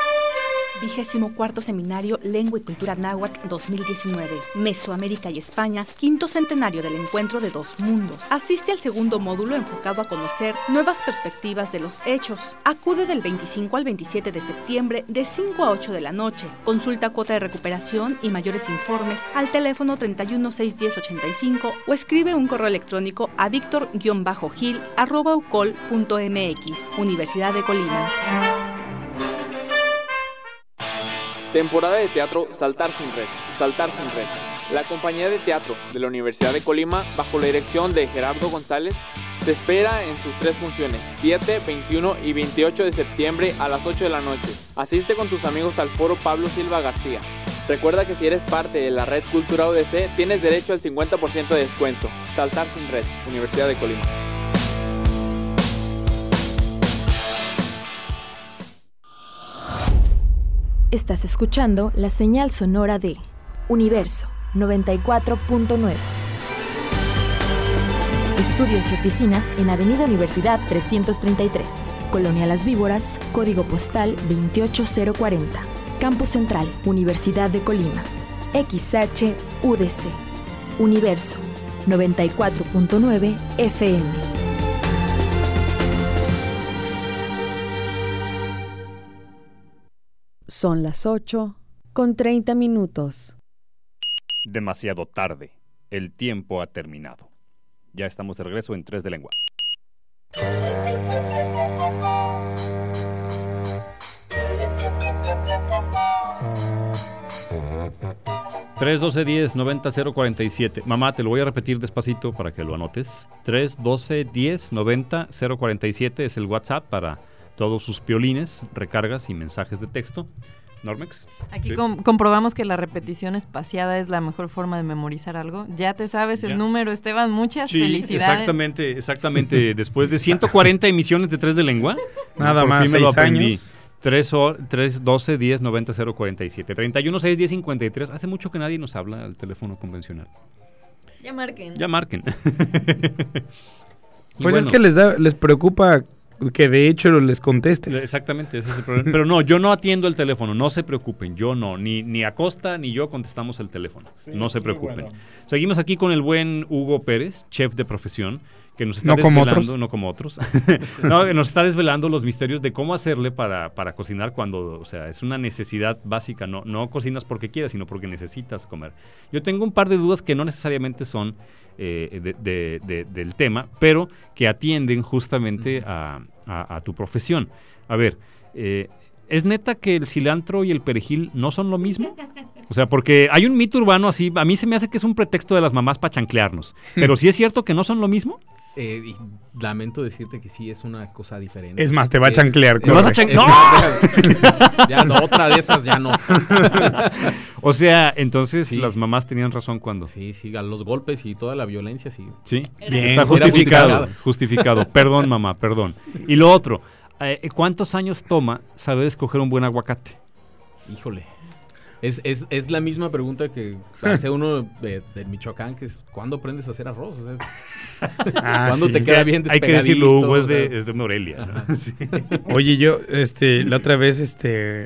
24º Seminario Lengua y Cultura Náhuatl 2019. Mesoamérica y España, 5º centenario del encuentro de dos mundos. Asiste al segundo módulo enfocado a conocer nuevas perspectivas de los hechos. Acude del 25 al 27 de septiembre de 5 a 8 de la noche. Consulta cuota de recuperación y mayores informes al teléfono 31-610-85 o escribe un correo electrónico a victor-gil@ucol.mx. Universidad de Colima. Temporada de teatro Saltar sin Red. Saltar sin Red. La compañía de teatro de la Universidad de Colima, bajo la dirección de Gerardo González, te espera en sus 3 funciones, 7, 21 y 28 de septiembre a las 8 de la noche. Asiste con tus amigos al Foro Pablo Silva García. Recuerda que si eres parte de la Red Cultura UDC, tienes derecho al 50% de descuento. Saltar sin Red, Universidad de Colima. Estás escuchando la señal sonora de Universo 94.9. Estudios y oficinas en Avenida Universidad 333, Colonia Las Víboras, código postal 28040. Campus Central, Universidad de Colima. XH-UDC. Universo 94.9 FM. Son las 8:30. Demasiado tarde. El tiempo ha terminado. Ya estamos de regreso en 3 de lengua. (3-12-10-90-047). Mamá, te lo voy a repetir despacito para que lo anotes. 3-12-10-90-047 es el WhatsApp para todos sus piolines, recargas y mensajes de texto. Normex. Aquí ¿sí? Comprobamos que la repetición espaciada es la mejor forma de memorizar algo. Ya te sabes el número, Esteban. Muchas felicidades. Exactamente. Después de 140 emisiones de 3 de lengua. Nada más, 6 años. 3-12-10-90-047. 31-6-10-53. Hace mucho que nadie nos habla al teléfono convencional. Ya marquen. Pues bueno, es que les preocupa que de hecho les contestes. Exactamente, ese es el problema. Pero no, yo no atiendo el teléfono, no se preocupen, yo no, ni Acosta ni yo contestamos el teléfono, sí, no se preocupen. Bueno. Seguimos aquí con el buen Hugo Pérez, chef de profesión, que nos está desvelando, no como otros, no, que nos está desvelando los misterios de cómo hacerle para cocinar cuando, o sea, es una necesidad básica, no cocinas porque quieras, sino porque necesitas comer. Yo tengo un par de dudas que no necesariamente son del tema, pero que atienden justamente a tu profesión. A ver, ¿es neta que el cilantro y el perejil no son lo mismo? O sea, porque hay un mito urbano así, a mí se me hace que es un pretexto de las mamás para chanclearnos, pero ¿sí es cierto que no son lo mismo? Y lamento decirte que sí es una cosa diferente. Es más, te va a chanclear. ¿Me vas a chanclear? ¡No! Ya no, otra de esas ya no. O sea, entonces sí, las mamás tenían razón cuando. Sí, a los golpes y toda la violencia, sí. Sí, bien, está justificado. Perdón, mamá, perdón. Y lo otro, ¿cuántos años toma saber escoger un buen aguacate? Híjole. Es la misma pregunta que hace uno de Michoacán, que es ¿cuándo aprendes a hacer arroz? O sea, ¿cuándo te queda bien despegadito? Hay que decirlo, Hugo, es de Morelia, ¿no? Sí. Oye, yo la otra vez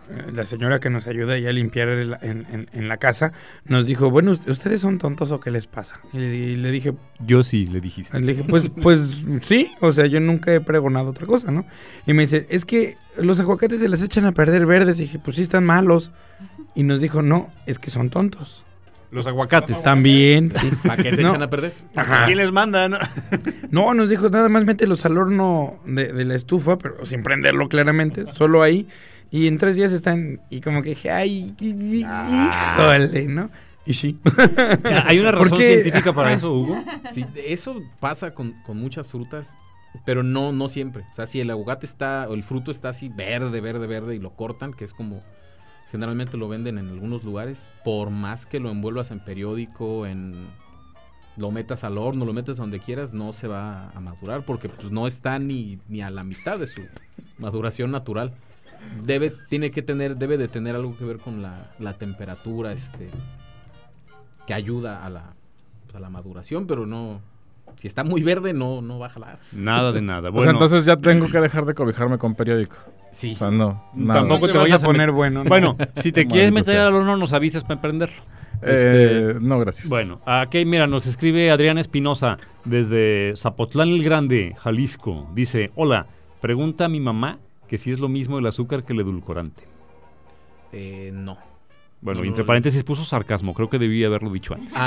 la señora que nos ayuda ya a limpiar en la casa, nos dijo, bueno, ¿ustedes son tontos o qué les pasa? Y le dije... Yo sí, le dijiste. Le dije, pues sí, o sea, yo nunca he pregonado otra cosa, ¿no? Y me dice, es que los aguacates se les echan a perder verdes. Y dije, pues sí están malos. Y nos dijo, no, es que son tontos. Los aguacates. También, sí. ¿Para qué se echan a perder? Ajá. ¿Quién les manda? No, nos dijo, nada más mételos al horno de la estufa, pero sin prenderlo claramente, solo ahí. Y en 3 días están, y como que dije, ay, híjole, ¿no? Y sí. ¿Hay una razón científica para eso, Hugo? Sí, eso pasa con muchas frutas, pero no siempre. O sea, si el aguacate está, o el fruto está así verde, y lo cortan, que es como... Generalmente lo venden en algunos lugares, por más que lo envuelvas en periódico, lo metas al horno, lo metas donde quieras, no se va a madurar porque pues, no está ni a la mitad de su maduración natural. Debe de tener algo que ver con la temperatura, que ayuda a la maduración, pero no... Si está muy verde, no va a jalar. Nada de nada. Bueno, o sea, entonces ya tengo que dejar de cobijarme con periódico. Sí. O sea, no. Tampoco te vayas a poner bueno. ¿no? Bueno, si te quieres meter al horno, nos avisas para emprenderlo. No, gracias. Bueno, aquí mira, nos escribe Adrián Espinosa desde Zapotlán el Grande, Jalisco. Dice, hola, pregunta a mi mamá que si es lo mismo el azúcar que el edulcorante. No. Bueno, entre paréntesis puso sarcasmo, creo que debí haberlo dicho antes.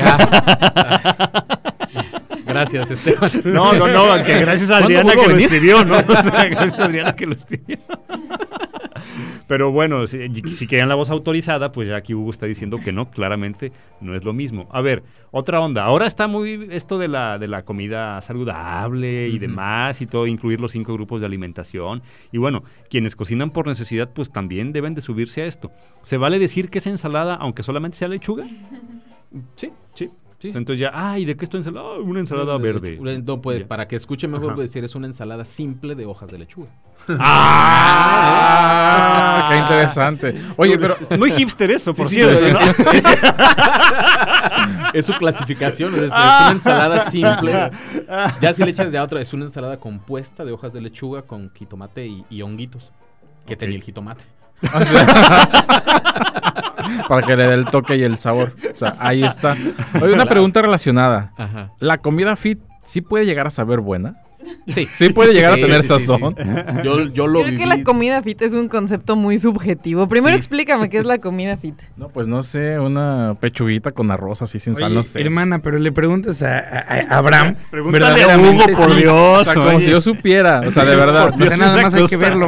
Gracias, Esteban. No, que gracias a Adriana que lo escribió, ¿no? O sea, gracias a Adriana que lo escribió. Pero bueno, si querían la voz autorizada, pues ya aquí Hugo está diciendo que no, claramente no es lo mismo. A ver, otra onda. Ahora está muy esto de la comida saludable y demás, y todo, incluir los 5 grupos de alimentación. Y bueno, quienes cocinan por necesidad, pues también deben de subirse a esto. ¿Se vale decir que es ensalada, aunque solamente sea lechuga? Sí. Entonces ya, ¿y de qué es tu ensalada? Una ensalada verde. No, pues, para que escuche mejor, puedo decir, es una ensalada simple de hojas de lechuga. ¡Qué interesante! Oye, pero... Muy hipster eso, por cierto, ¿no? Es su clasificación, es una ensalada simple. Ya si le echas ya otra, es una ensalada compuesta de hojas de lechuga con jitomate y honguitos, que tenía el jitomate. Para que le dé el toque y el sabor. O sea, ahí está. Oye, una pregunta relacionada. Ajá. ¿La comida fit sí puede llegar a saber buena? Sí puede llegar a tener sazón. Sí. Yo lo Creo que la comida fit es un concepto muy subjetivo. Primero explícame qué es la comida fit. No, pues no sé, una pechuguita con arroz así sin sal, no sé. Hermana, pero le preguntas a Abraham. Pregúntale a Hugo, por Dios. O sea, como si yo supiera. O sea, de verdad. Dios, nada más hay que verlo.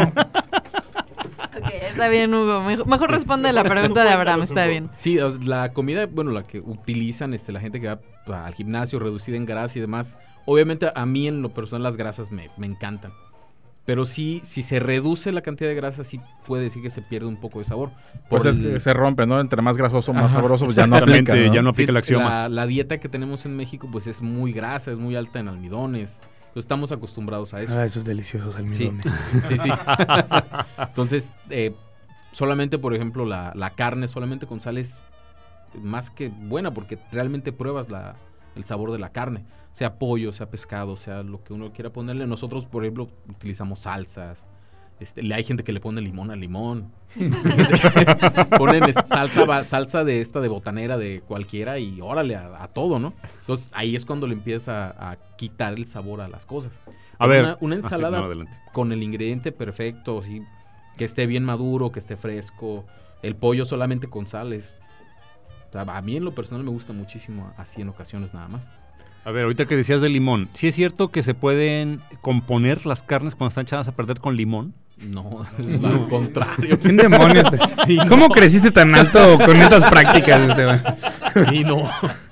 Está bien, Hugo. Mejor responde la pregunta de Abraham, está bien. Sí, la comida, bueno, la que utilizan la gente que va al gimnasio, reducida en grasa y demás. Obviamente a mí en lo personal las grasas me encantan. Pero sí, si se reduce la cantidad de grasa, sí puede decir que se pierde un poco de sabor. Pues es que se rompe, ¿no? Entre más grasoso, más sabroso, pues ya no aplica, ¿no? Ya no aplica el axioma. La dieta que tenemos en México, pues es muy grasa, es muy alta en almidones. Estamos acostumbrados a eso. Esos deliciosos almidones. Sí. Entonces, solamente, por ejemplo, la carne solamente con sal es más que buena porque realmente pruebas el sabor de la carne. Sea pollo, sea pescado, sea lo que uno quiera ponerle. Nosotros, por ejemplo, utilizamos salsas. Hay gente que le pone limón al limón. Ponen salsa de botanera de cualquiera y órale a todo, ¿no? Entonces ahí es cuando le empieza a quitar el sabor a las cosas. A ver, una ensalada con el ingrediente perfecto, ¿sí? Que esté bien maduro, que esté fresco. El pollo solamente con sales. O sea, a mí en lo personal me gusta muchísimo así en ocasiones nada más. A ver, ahorita que decías del limón, ¿sí es cierto que se pueden componer las carnes cuando están echadas a perder con limón? No, al contrario. ¿Quién demonios? Sí, ¿cómo creciste tan alto con estas prácticas, Esteban? Sí, no.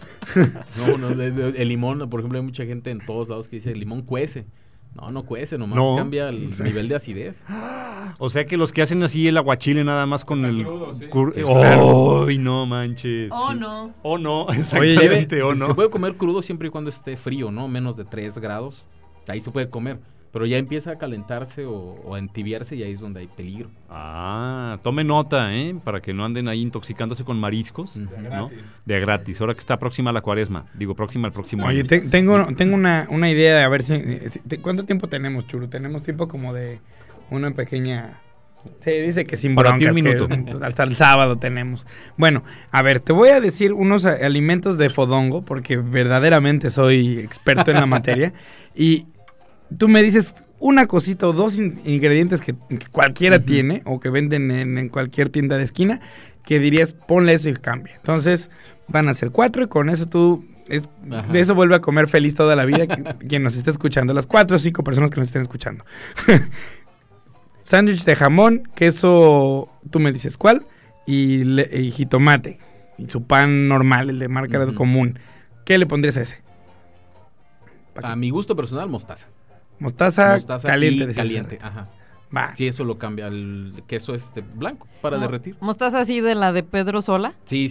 El limón, por ejemplo, hay mucha gente en todos lados que dice el limón cuece. No cuece, nomás cambia el nivel de acidez. O sea que los que hacen así el aguachile nada más con el... ¡Ay, no manches! ¡Oh, no! Exactamente, no. Se puede comer crudo siempre y cuando esté frío, ¿no? Menos de 3 grados. Ahí se puede comer. Pero ya empieza a calentarse o a entibiarse y ahí es donde hay peligro. Tome nota, para que no anden ahí intoxicándose con mariscos, ¿no? De a gratis. Ahora que está próxima la cuaresma. Digo, próxima el próximo año. Oye, tengo una idea de a ver si ¿cuánto tiempo tenemos, Churu? Tenemos tiempo como de una pequeña Sí, dice que sin Para ti broncas, un minuto. que hasta el sábado tenemos. Bueno, a ver, te voy a decir unos alimentos de fodongo, porque verdaderamente soy experto en la materia. Y tú me dices una cosita o dos ingredientes que cualquiera tiene, o que venden en cualquier tienda de esquina, que dirías, ponle eso y cambia. Entonces, van a ser 4 y con eso tú... de eso vuelve a comer feliz toda la vida quien nos esté escuchando, las 4 o 5 personas que nos estén escuchando. Sándwich de jamón, queso, tú me dices cuál, y jitomate, y su pan normal, el de marca común. ¿Qué le pondrías a ese? A mi gusto personal, mostaza. Mostaza caliente. Caliente, ajá. Va. Sí, eso lo cambia el queso blanco para derretir. ¿Mostaza así de la de Pedro Sola? Sí.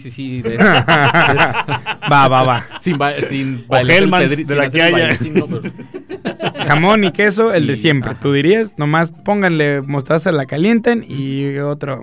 Va. Sin o Hellmann's, de la que haya. Jamón y queso, el de siempre. Tú dirías, nomás pónganle mostaza, la calientan y otra.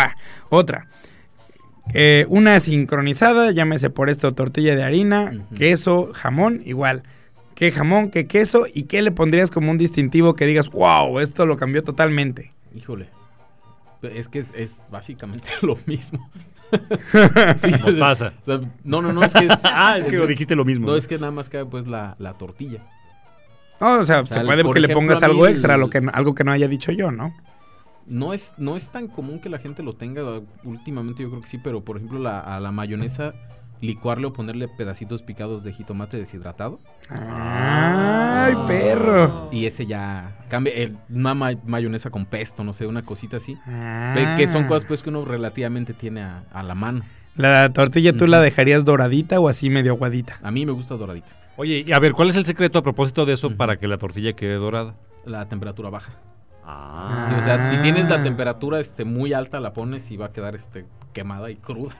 Una sincronizada, llámese por esto tortilla de harina, queso, jamón, igual. ¿Qué jamón, qué queso y qué le pondrías como un distintivo que digas, wow, esto lo cambió totalmente? Híjole, es que es básicamente lo mismo. Sí, mostaza. O sea, no, es que... es que dijiste lo mismo. No, es que nada más cabe pues la tortilla. O sea, se puede que le pongas algo extra, algo que no haya dicho yo, ¿no? No es tan común que la gente lo tenga. Últimamente yo creo que sí, pero por ejemplo a la mayonesa licuarle o ponerle pedacitos picados de jitomate deshidratado. ¡Ay, perro! Y ese ya cambia. Una mayonesa con pesto, no sé, una cosita así. Que son cosas pues que uno relativamente tiene a la mano. ¿La tortilla tú la dejarías doradita o así medio aguadita? A mí me gusta doradita. Oye, a ver, ¿cuál es el secreto a propósito de eso para que la tortilla quede dorada? La temperatura baja. Sí, o sea, si tienes la temperatura muy alta, la pones y va a quedar quemada y cruda.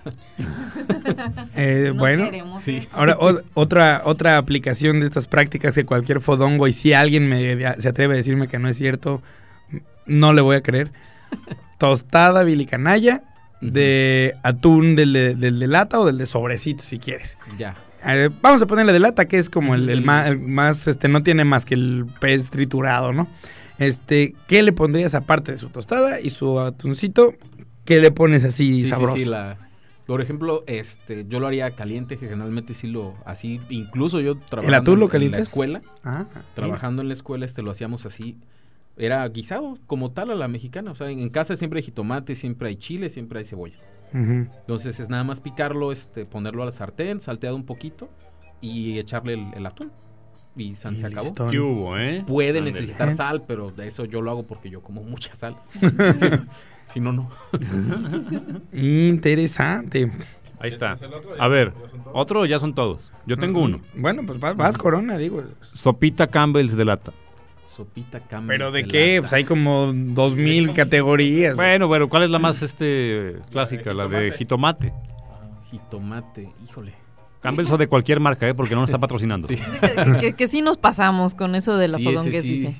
Bueno, sí. Ahora otra aplicación de estas prácticas que cualquier fodongo, y si alguien se atreve a decirme que no es cierto, no le voy a creer. Tostada bilicanaya de atún del de lata o del de sobrecito, si quieres. Ya. Vamos a ponerle de lata, que es como el más no tiene más que el pez triturado, ¿no? ¿Qué le pondrías aparte de su tostada y su atuncito? ¿Qué le pones así sabroso? Sí, por ejemplo, yo lo haría caliente, que generalmente así, incluso yo trabajando ¿El atún lo en calientas? la escuela, trabajando en la escuela, lo hacíamos así, era guisado como tal a la mexicana, o sea, en casa siempre hay jitomate, siempre hay chile, siempre hay cebolla. Entonces es nada más picarlo, ponerlo al sartén, salteado un poquito y echarle el atún. Y se acabó. ¿Qué hubo, Puede necesitar sal, pero de eso yo lo hago porque yo como mucha sal. Si no, no. Interesante. Ahí está. A ver, otro ya son todos. Yo tengo uno. Bueno, pues vas Corona, digo. Sopita Campbell's de lata. Sopita Campbell's. ¿Pero de qué? Pues hay como 2000 categorías. Bueno, ¿cuál es la más clásica? La de jitomate. Jitomate, híjole. Campbell's o de cualquier marca, porque no nos está patrocinando. Sí. Que sí nos pasamos con eso de la fodonguez, dice.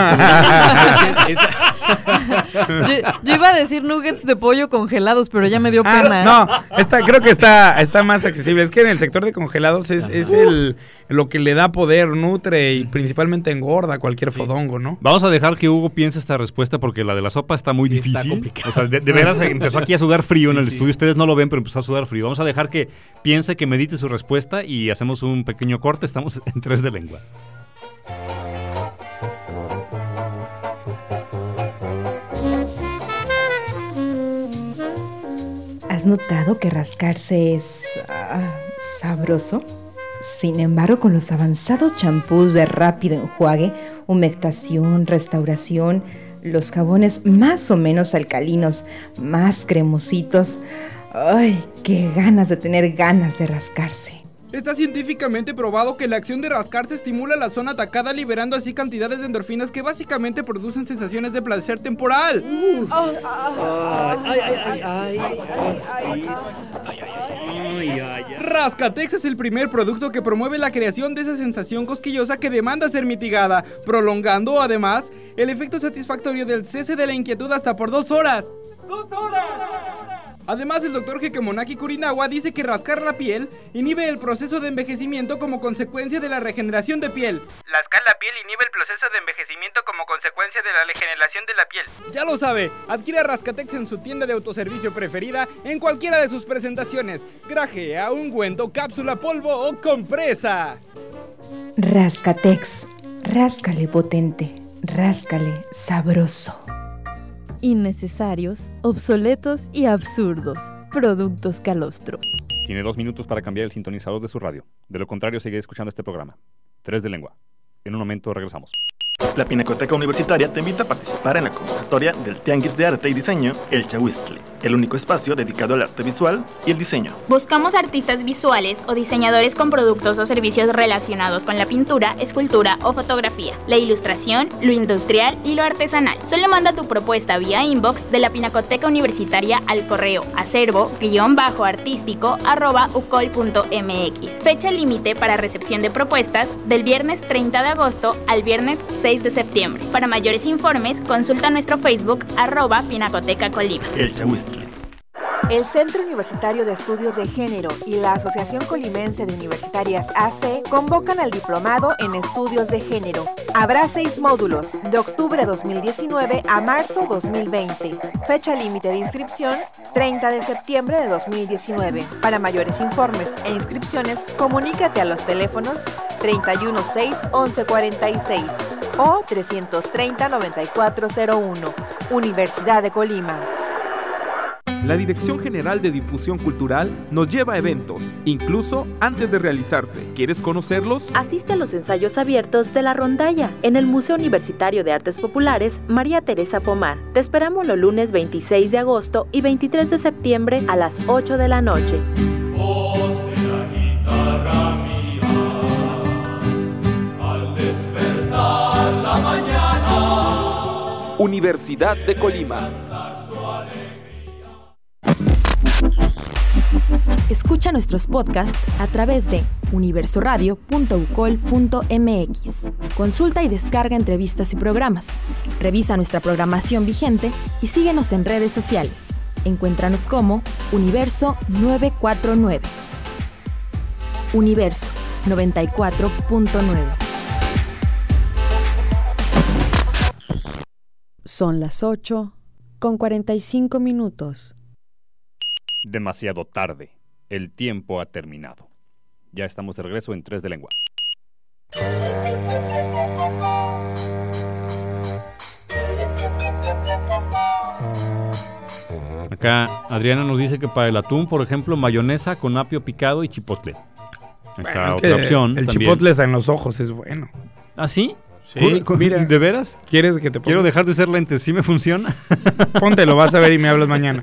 Yo iba a decir nuggets de pollo congelados, pero ya me dio pena. No, creo que está más accesible. Es que en el sector de congelados es lo que le da poder, nutre y principalmente engorda cualquier fodongo, ¿no? Vamos a dejar que Hugo piense esta respuesta porque la de la sopa está muy difícil. Está complicado. O sea, de veras empezó aquí a sudar frío en el estudio. Ustedes no lo ven, pero empezó a sudar frío. Vamos a dejar que piense, que medite su respuesta y hacemos un pequeño corte. Estamos en 3 de lengua. ¿Has notado que rascarse es sabroso? Sin embargo, con los avanzados champús de rápido enjuague, humectación, restauración, los jabones más o menos alcalinos, más cremositos, ¡ay, qué ganas de tener ganas de rascarse! Está científicamente probado que la acción de rascarse estimula la zona atacada, liberando así cantidades de endorfinas que básicamente producen sensaciones de placer temporal. Rascatex es el primer producto que promueve la creación de esa sensación cosquillosa que demanda ser mitigada, prolongando además el efecto satisfactorio del cese de la inquietud hasta por 2 horas. ¡2 horas! Además, el doctor Hekemonaki Kurinawa dice que rascar la piel inhibe el proceso de envejecimiento como consecuencia de la regeneración de piel. Rascar la piel inhibe el proceso de envejecimiento como consecuencia de la regeneración de la piel. Ya lo sabe, adquiere Rascatex en su tienda de autoservicio preferida en cualquiera de sus presentaciones. Grajea, ungüento, cápsula, polvo o compresa. Rascatex. Ráscale potente. Ráscale sabroso. Innecesarios, obsoletos y absurdos. Productos Calostro. Tiene 2 minutos para cambiar el sintonizador de su radio. De lo contrario, sigue escuchando este programa. 3 de lengua. En un momento regresamos. La Pinacoteca Universitaria te invita a participar en la convocatoria del Tianguis de Arte y Diseño El Chahuistli, el único espacio dedicado al arte visual y el diseño. Buscamos artistas visuales o diseñadores con productos o servicios relacionados con la pintura, escultura o fotografía, la ilustración, lo industrial y lo artesanal. Solo manda tu propuesta vía inbox de la Pinacoteca Universitaria al correo acervo-artístico@ucol.mx. Fecha límite para recepción de propuestas del viernes 30 de agosto al viernes 6 de septiembre. Para mayores informes, consulta nuestro Facebook @Pinacoteca Colima. El Chahuistli. El Centro Universitario de Estudios de Género y la Asociación Colimense de Universitarias AC convocan al Diplomado en Estudios de Género. Habrá 6 módulos, de octubre 2019 a marzo 2020. Fecha límite de inscripción, 30 de septiembre de 2019. Para mayores informes e inscripciones, comunícate a los teléfonos 316-1146 o 330-9401. Universidad de Colima. La Dirección General de Difusión Cultural nos lleva a eventos, incluso antes de realizarse. ¿Quieres conocerlos? Asiste a los ensayos abiertos de La Rondalla en el Museo Universitario de Artes Populares María Teresa Pomar. Te esperamos los lunes 26 de agosto y 23 de septiembre a las 8 de la noche. Voz de la guitarra mía, al despertar la mañana. Universidad de Colima. Escucha nuestros podcasts a través de universoradio.ucol.mx. Consulta y descarga entrevistas y programas. Revisa nuestra programación vigente y síguenos en redes sociales. Encuéntranos como Universo 949. Universo 94.9. Son las 8:45. Demasiado tarde. El tiempo ha terminado. Ya estamos de regreso en 3 de lengua. Acá Adriana nos dice que para el atún, por ejemplo, mayonesa con apio picado y chipotle. Ahí está Bueno, otra opción. El también. chipotle está en los ojos, es bueno. ¿Ah, sí? Sí, mira. ¿De veras? ¿Quieres que te ponga? Quiero dejar de usar lentes, ¿sí me funciona? Póntelo, vas a ver y me hablas mañana.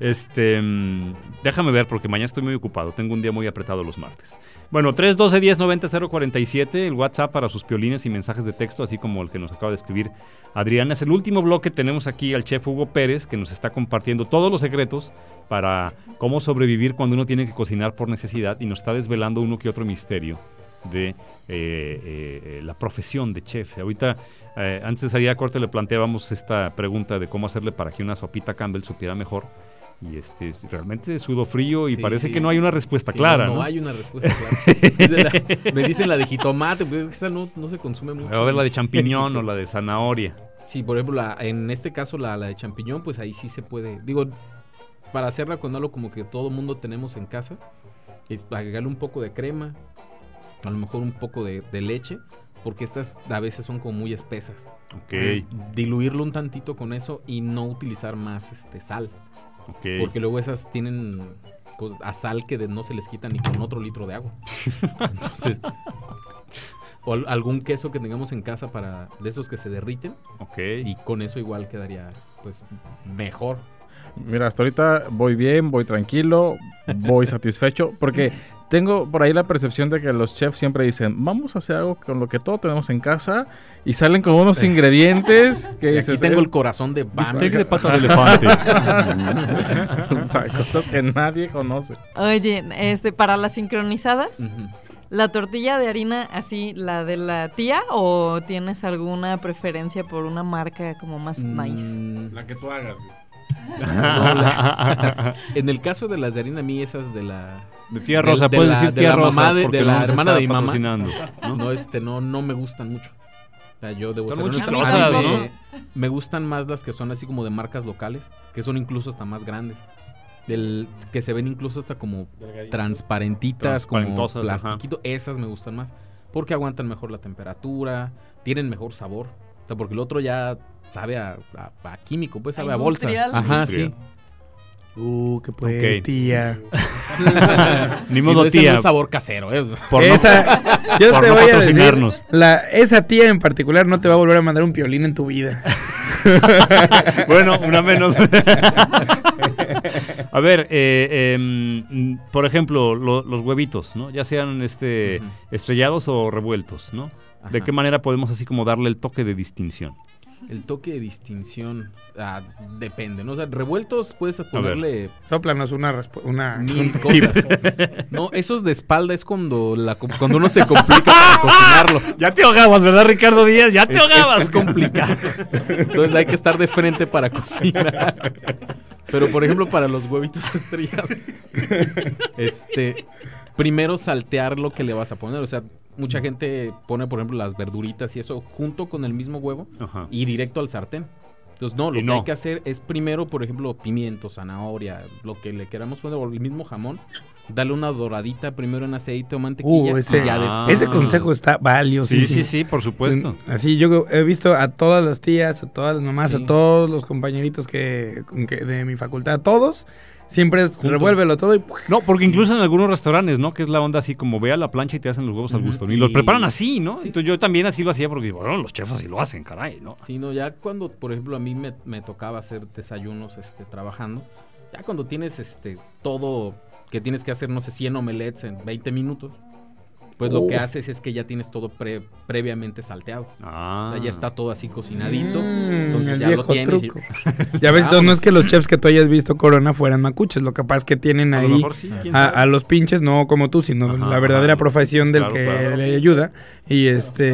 Déjame ver porque mañana estoy muy ocupado, tengo un día muy apretado los martes. Bueno, 312-1090-047, el WhatsApp para sus piolines y mensajes de texto, así como el que nos acaba de escribir Adriana. Es el último bloque, tenemos aquí al chef Hugo Pérez, que nos está compartiendo todos los secretos para cómo sobrevivir cuando uno tiene que cocinar por necesidad y nos está desvelando uno que otro misterio de la profesión de chef. Ahorita, antes de salir a corte, le planteábamos esta pregunta de cómo hacerle para que una sopita Campbell supiera mejor. Y realmente sudo frío y sí, parece que no hay una respuesta clara. No hay una respuesta clara. Me dicen la de jitomate, pues es que esa no se consume mucho. A ver, la de champiñón o la de zanahoria. Sí, por ejemplo, en este caso la de champiñón, pues ahí sí se puede. Digo, para hacerla con algo como que todo mundo tenemos en casa, es agregarle un poco de crema, a lo mejor un poco de leche, porque estas a veces son como muy espesas. Okay. Entonces, diluirlo un tantito con eso y no utilizar más sal. Okay. Porque luego esas tienen a sal que no se les quita ni con otro litro de agua. Entonces, o algún queso que tengamos en casa de esos que se derriten. Okay. Y con eso igual quedaría pues mejor. Mira, hasta ahorita voy bien, voy tranquilo, voy satisfecho, porque tengo por ahí la percepción de que los chefs siempre dicen, vamos a hacer algo con lo que todo tenemos en casa, y salen con unos ingredientes que dices, aquí tengo el corazón de bistec de pata de elefante. O sea, cosas que nadie conoce. Oye, para las sincronizadas, ¿la tortilla de harina así, la de la tía, o tienes alguna preferencia por una marca como más nice? La que tú hagas, dice. En el caso de las de harina, a mí esas de la... De tía Rosa, puedes decir tía Rosa, de la hermana de mi mamá. ¿No? No me gustan mucho. O sea, yo debo ser muy honesto. chistosas, ¿no? Me gustan más las que son así como de marcas locales, que son incluso hasta más grandes. Que se ven incluso hasta como transparentitas, como plastiquito. Esas me gustan más, porque aguantan mejor la temperatura, tienen mejor sabor. O sea, porque el otro ya sabe a químico, pues sabe a bolsa. Ajá, sí. Que pues, tía. Ni modo, tía. Es un sabor casero. Yo te voy a decir, esa tía en particular no te va a volver a mandar un piolín en tu vida. Bueno, una menos. A ver, por ejemplo, los huevitos, ¿no? Ya sean estrellados o revueltos, ¿no? Ajá. ¿De qué manera podemos así como darle el toque de distinción? El toque de distinción depende, ¿no? O sea, revueltos puedes ponerle... Sóplanos mil cosas. No, esos de espalda es cuando uno se complica para cocinarlo. Ya te ahogabas, ¿verdad, Ricardo Díaz? Ya te ahogabas. Es complicado. Entonces hay que estar de frente para cocinar. Pero, por ejemplo, para los huevitos estrellados, primero saltear lo que le vas a poner. O sea, mucha gente pone, por ejemplo, las verduritas y eso junto con el mismo huevo. Ajá. Y directo al sartén. Entonces, lo que hay que hacer es primero, por ejemplo, pimiento, zanahoria, lo que le queramos poner, o el mismo jamón, darle una doradita primero en aceite o mantequilla. Ese consejo está valioso. Sí, por supuesto. Así yo he visto a todas las tías, a todas las mamás, a todos los compañeritos de mi facultad, a todos. Siempre revuélvelo todo y... No, porque incluso en algunos restaurantes, ¿no? Que es la onda así como ve a la plancha y te hacen los huevos al gusto. Y los preparan así, ¿no? Sí. Entonces yo también así lo hacía porque, bueno, los chefs así lo hacen, caray, ¿no? Sí, no, ya cuando, por ejemplo, a mí me tocaba hacer desayunos trabajando, ya cuando tienes todo que tienes que hacer, no sé, 100 omelets en 20 minutos, pues lo que haces es que ya tienes todo previamente salteado. O sea, ya está todo así cocinadito. Entonces el ya viejo lo tienes. Truco. Ya ves, no es que los chefs que tú hayas visto, Corona, fueran macuches. Lo capaz que tienen ahí a los pinches, no como tú, sino la verdadera profesión del le ayuda. Y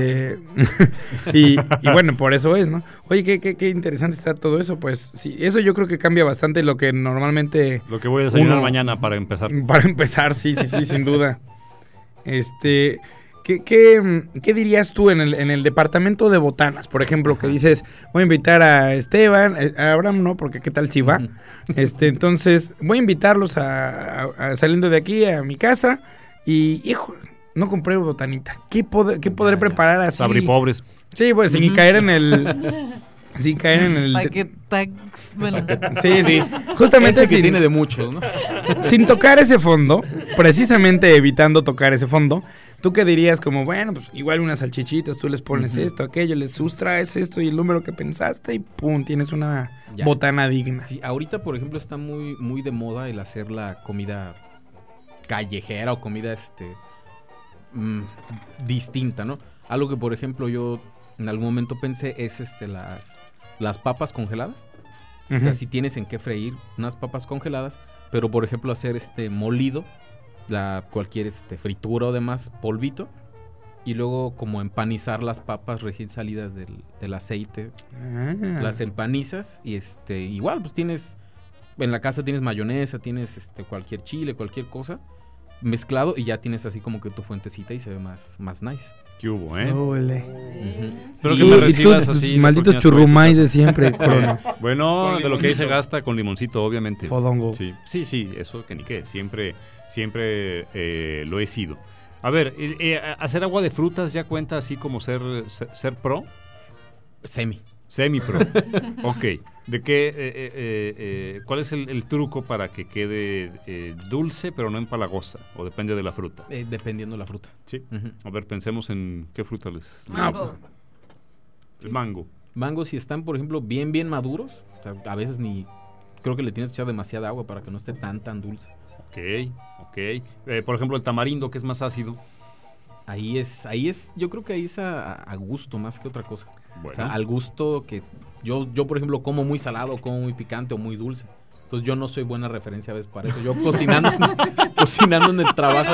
y bueno, por eso es, ¿no? Oye, qué interesante está todo eso. Pues sí, eso yo creo que cambia bastante lo que normalmente... Lo que voy a desayunar mañana para empezar. Para empezar, sí, sin duda. ¿Qué dirías tú en el departamento de botanas? Por ejemplo, que dices, voy a invitar a Esteban, a Abraham no, porque qué tal si va. Entonces, voy a invitarlos a saliendo de aquí a mi casa y, hijo, no compré botanita. ¿Qué podré preparar así? Sabripobres. Sí, pues sin caer en el... Sin caer en el... Sí. Justamente ese que tiene de muchos, ¿no? Sin tocar ese fondo, precisamente evitando tocar ese fondo, ¿tú qué dirías? Como, bueno, pues igual unas salchichitas, tú les pones esto, aquello, les sustraes esto y el número que pensaste y pum, tienes una botana digna. Sí, ahorita, por ejemplo, está muy, muy de moda el hacer la comida callejera o comida distinta, ¿no? Algo que, por ejemplo, yo en algún momento pensé es las papas congeladas. O sea, si tienes en qué freír unas papas congeladas, pero por ejemplo hacer molido, cualquier fritura o demás, polvito, y luego como empanizar las papas recién salidas del aceite, las empanizas y igual pues tienes, en la casa tienes mayonesa, tienes cualquier chile, cualquier cosa mezclado y ya tienes así como que tu fuentecita y se ve más nice. ¿Qué hubo, Pero que me recibas así. Malditos churrumais de siempre, Corona. Bueno, de lo que ahí se gasta con limoncito, obviamente. Fodongo. Sí, eso que ni qué. Siempre lo he sido. A ver, ¿hacer agua de frutas ya cuenta así como ser pro? Semi-pro. Ok. ¿De qué? ¿Cuál es el truco para que quede dulce pero no empalagosa? ¿O depende de la fruta? Dependiendo de la fruta. Sí. A ver, pensemos en qué fruta les... Mango. El mango. Mango, si están, por ejemplo, bien maduros, o sea, a veces creo que le tienes que echar demasiada agua para que no esté tan dulce. Ok. Por ejemplo, el tamarindo, que es más ácido. Ahí es, yo creo que ahí es a gusto más que otra cosa. Bueno. O sea, al gusto que yo por ejemplo como muy salado, como muy picante o muy dulce. Entonces yo no soy buena referencia a veces para eso. Yo cocinando en el trabajo.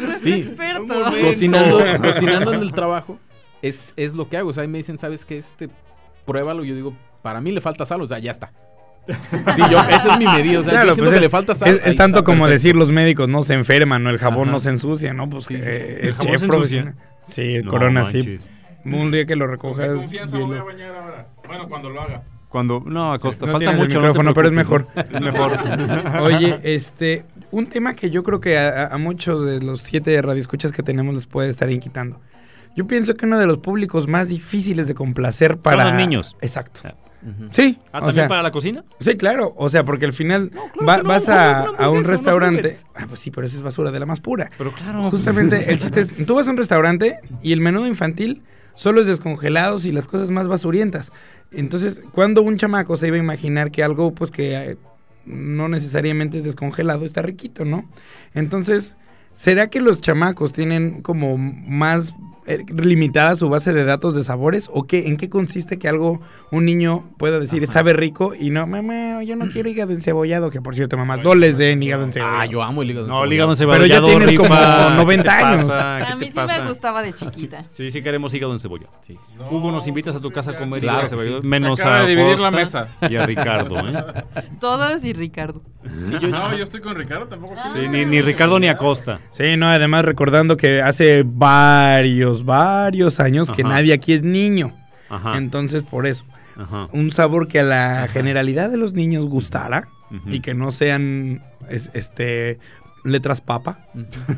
Cocinando en el trabajo es lo que hago. O sea, ahí me dicen, ¿sabes qué? Pruébalo. Yo digo, para mí le falta sal, o sea, ya está. Sí, esa es mi medida. O sea, claro, yo siento pues que le falta sal. Es tanto como decir los médicos no se enferman, ¿no? El jabón no se ensucia, ¿no? Pues ¿El jabón se ensucia? Sí, el No Corona manches. sí. Un día que lo recojas. Con confianza me voy a bañar ahora. Bueno, cuando lo haga. No, Acosta, No falta tienes el mucho. micrófono, pero es mejor. Es mejor. Oye, un tema que yo creo que a muchos de los 7 radioescuchas que tenemos les puede estar inquietando. Yo pienso que uno de los públicos más difíciles de complacer para... Son los niños. Exacto. Sí. ¿También para la cocina? Sí, claro. O sea, porque al final vas a un restaurante... Pues sí, pero eso es basura de la más pura. Pero claro. Justamente, el chiste es, tú vas a un restaurante y el menú infantil solo es descongelados y las cosas más basurientas. Entonces, cuando un chamaco se iba a imaginar que algo, pues que no necesariamente es descongelado, está riquito, ¿no? Entonces, ¿será que los chamacos tienen como más limitada su base de datos de sabores? ¿O qué? ¿En qué consiste que un niño pueda decir sabe rico y no, mamá, yo no quiero hígado encebollado? Que por cierto, mamá, no les den hígado encebollado. Yo amo el hígado No, encebollado. el hígado encebollado. Pero ya tienes como 90 años. A mí sí me gustaba de chiquita. Sí queremos hígado encebollado. Sí. No, Hugo, nos invitas a tu casa a comer claro, hígado encebollado. sí. Menos Se acaba a de dividir Costa la mesa. y a Ricardo, Todos y Ricardo. Sí, yo estoy con Ricardo, tampoco. Sí, ni Ricardo ni Acosta. Sí, no, además recordando que hace varios años que nadie aquí es niño. Ajá. Entonces, por eso. Ajá. Un sabor que a la generalidad de los niños gustara y que no sean letras papa.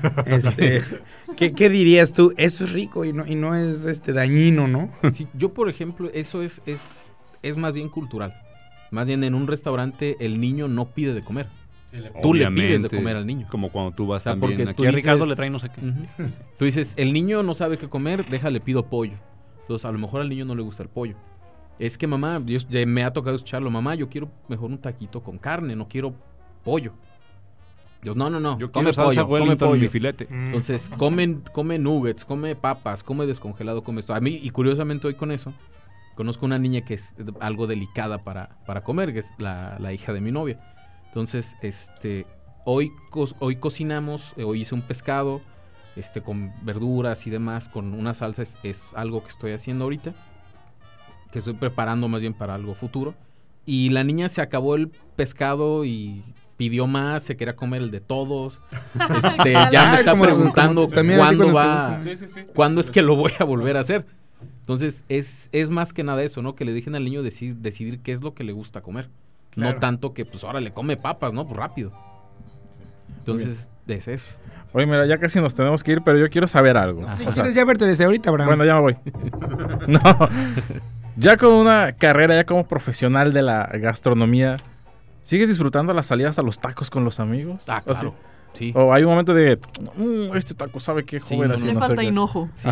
¿Qué dirías tú? Eso es rico y no es dañino, ¿no? Sí, yo, por ejemplo, eso es más bien cultural. Más bien en un restaurante el niño no pide de comer. Tú le pides de comer al niño. Como cuando tú vas porque también. Aquí a Ricardo le traen no sé qué. Tú dices, el niño no sabe qué comer, déjale pido pollo. Entonces a lo mejor al niño no le gusta el pollo. Es que mamá, ya me ha tocado escucharlo, mamá, yo quiero mejor un taquito con carne, no quiero pollo. Yo, no, yo come salsa pollo, come Wellington en pollo. mi filete. Entonces come nuggets, come papas, come descongelado, come esto. A mí, y curiosamente hoy con eso, conozco una niña que es algo delicada para comer, que es la hija de mi novia. Entonces, hoy cocinamos, hoy hice un pescado, con verduras y demás, con una salsa, es algo que estoy haciendo ahorita, que estoy preparando más bien para algo futuro. Y la niña se acabó el pescado y pidió más, se quería comer el de todos. Ya me está preguntando cuándo va, cuándo es que lo voy a volver a hacer. Entonces, es más que nada eso, ¿no? Que le dejen al niño decidir qué es lo que le gusta comer. Claro. No tanto que, pues, ahora le come papas, ¿no? Pues rápido. Entonces, es eso. Oye, mira, ya casi nos tenemos que ir, pero yo quiero saber algo. Si quieres ya verte desde ahorita, Abraham. Bueno, ya me voy. No. Ya con una carrera, ya como profesional de la gastronomía, ¿sigues disfrutando las salidas a los tacos con los amigos? Claro. Sí. O hay un momento de, este taco sabe qué joven. Sí, le falta hinojo. Sí.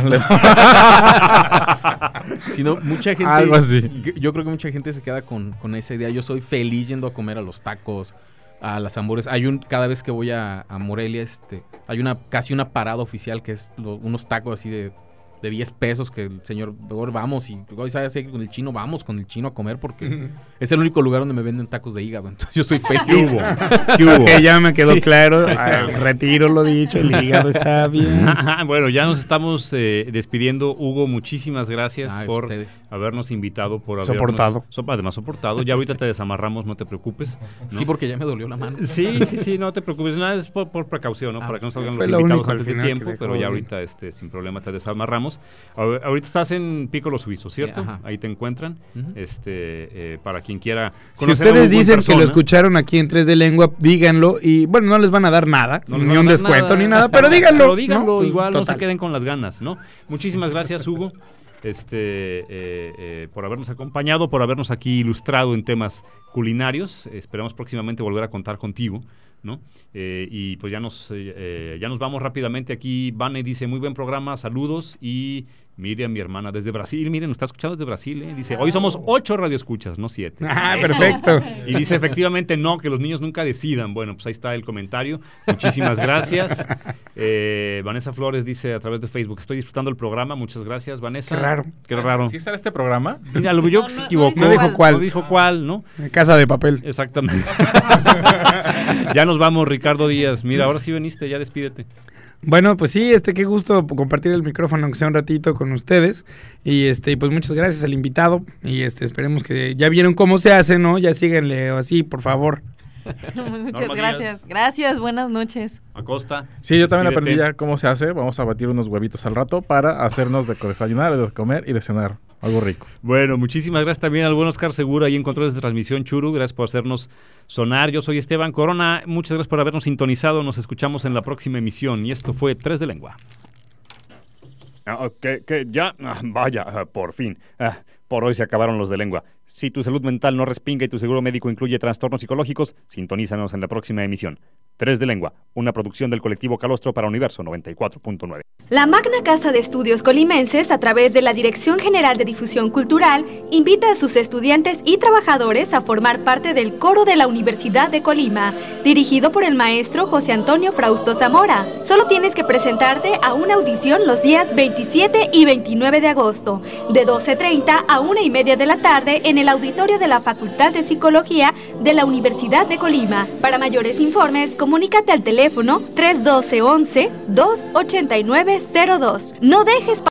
Sino mucha gente, algo así. Yo creo que mucha gente se queda con esa idea. Yo soy feliz yendo a comer a los tacos, a las hamburguesas. Cada vez que voy a Morelia, hay casi una parada oficial que es unos tacos así de 10 pesos que el señor, vamos, y ¿sabes? Con el chino, vamos con el chino a comer porque es el único lugar donde me venden tacos de hígado. Entonces yo soy feliz. ¿Qué hubo? Ok, ya me quedó claro. Retiro lo dicho, el hígado está bien. Bueno, ya nos estamos despidiendo. Hugo, muchísimas gracias por ustedes. habernos invitado, por habernos soportado. Ya ahorita te desamarramos, no te preocupes, ¿no? Sí, porque ya me dolió la mano. Sí, no te preocupes. Nada, es por precaución, ¿no? Para que no salgan los invitados antes de tiempo, pero ya ahorita sin problema te desamarramos. Ahorita estás en Piccolo Suizo, ¿cierto? Ajá. Ahí te encuentran. Para quien quiera. Si ustedes dicen que lo escucharon aquí en 3 de Lengua, díganlo. Y bueno, no les van a dar nada, ni un descuento, ni nada, pero díganlo. Pero díganlo, ¿no? Pues, igual total. no se queden con las ganas, ¿no? Muchísimas gracias, Hugo. Por habernos acompañado, por habernos aquí ilustrado en temas culinarios. Esperamos próximamente volver a contar contigo, ¿no? Y pues ya nos vamos rápidamente. Aquí Vane dice, muy buen programa, saludos. Y Miriam, mi hermana, desde Brasil, miren, nos está escuchando desde Brasil, dice, hoy somos 8 radioescuchas, no 7. Perfecto. Y dice, efectivamente, no, que los niños nunca decidan. Bueno, pues ahí está el comentario. Muchísimas gracias. Vanessa Flores dice a través de Facebook, estoy disfrutando el programa, muchas gracias, Vanessa. Qué raro. ¿Sí estará este programa? Mira, yo se equivocó. No dijo cuál. No dijo cuál, ¿no? Casa de Papel. Exactamente. Ya nos vamos, Ricardo Díaz. Mira, ahora sí veniste, ya despídete. Bueno, pues sí, qué gusto compartir el micrófono, aunque sea un ratito con ustedes. Y pues muchas gracias al invitado. Y esperemos que ya vieron cómo se hace, ¿no? Ya síganle así, por favor. Muchas gracias. Gracias, buenas noches. Acosta. Sí, yo también aprendí ya cómo se hace. Vamos a batir unos huevitos al rato para hacernos de desayunar, de comer y de cenar. Algo rico. Bueno, muchísimas gracias también al buen Oscar Segura ahí en controles de transmisión, Churu. Gracias por hacernos sonar. Yo soy Esteban Corona. Muchas gracias por habernos sintonizado. Nos escuchamos en la próxima emisión. Y esto fue 3 de Lengua. Vaya, por fin. Por hoy se acabaron los de lengua. Si tu salud mental no respinga y tu seguro médico incluye trastornos psicológicos, sintonízanos en la próxima emisión. 3 de Lengua, una producción del colectivo Calostro para Universo 94.9. La Magna Casa de Estudios Colimenses, a través de la Dirección General de Difusión Cultural, invita a sus estudiantes y trabajadores a formar parte del coro de la Universidad de Colima, dirigido por el maestro José Antonio Frausto Zamora. Solo tienes que presentarte a una audición los días 27 y 29 de agosto, de 12:30 a 1:30 de la tarde en el auditorio de la Facultad de Psicología de la Universidad de Colima. Para mayores informes, comunícate al teléfono 312-11-289-02. No dejes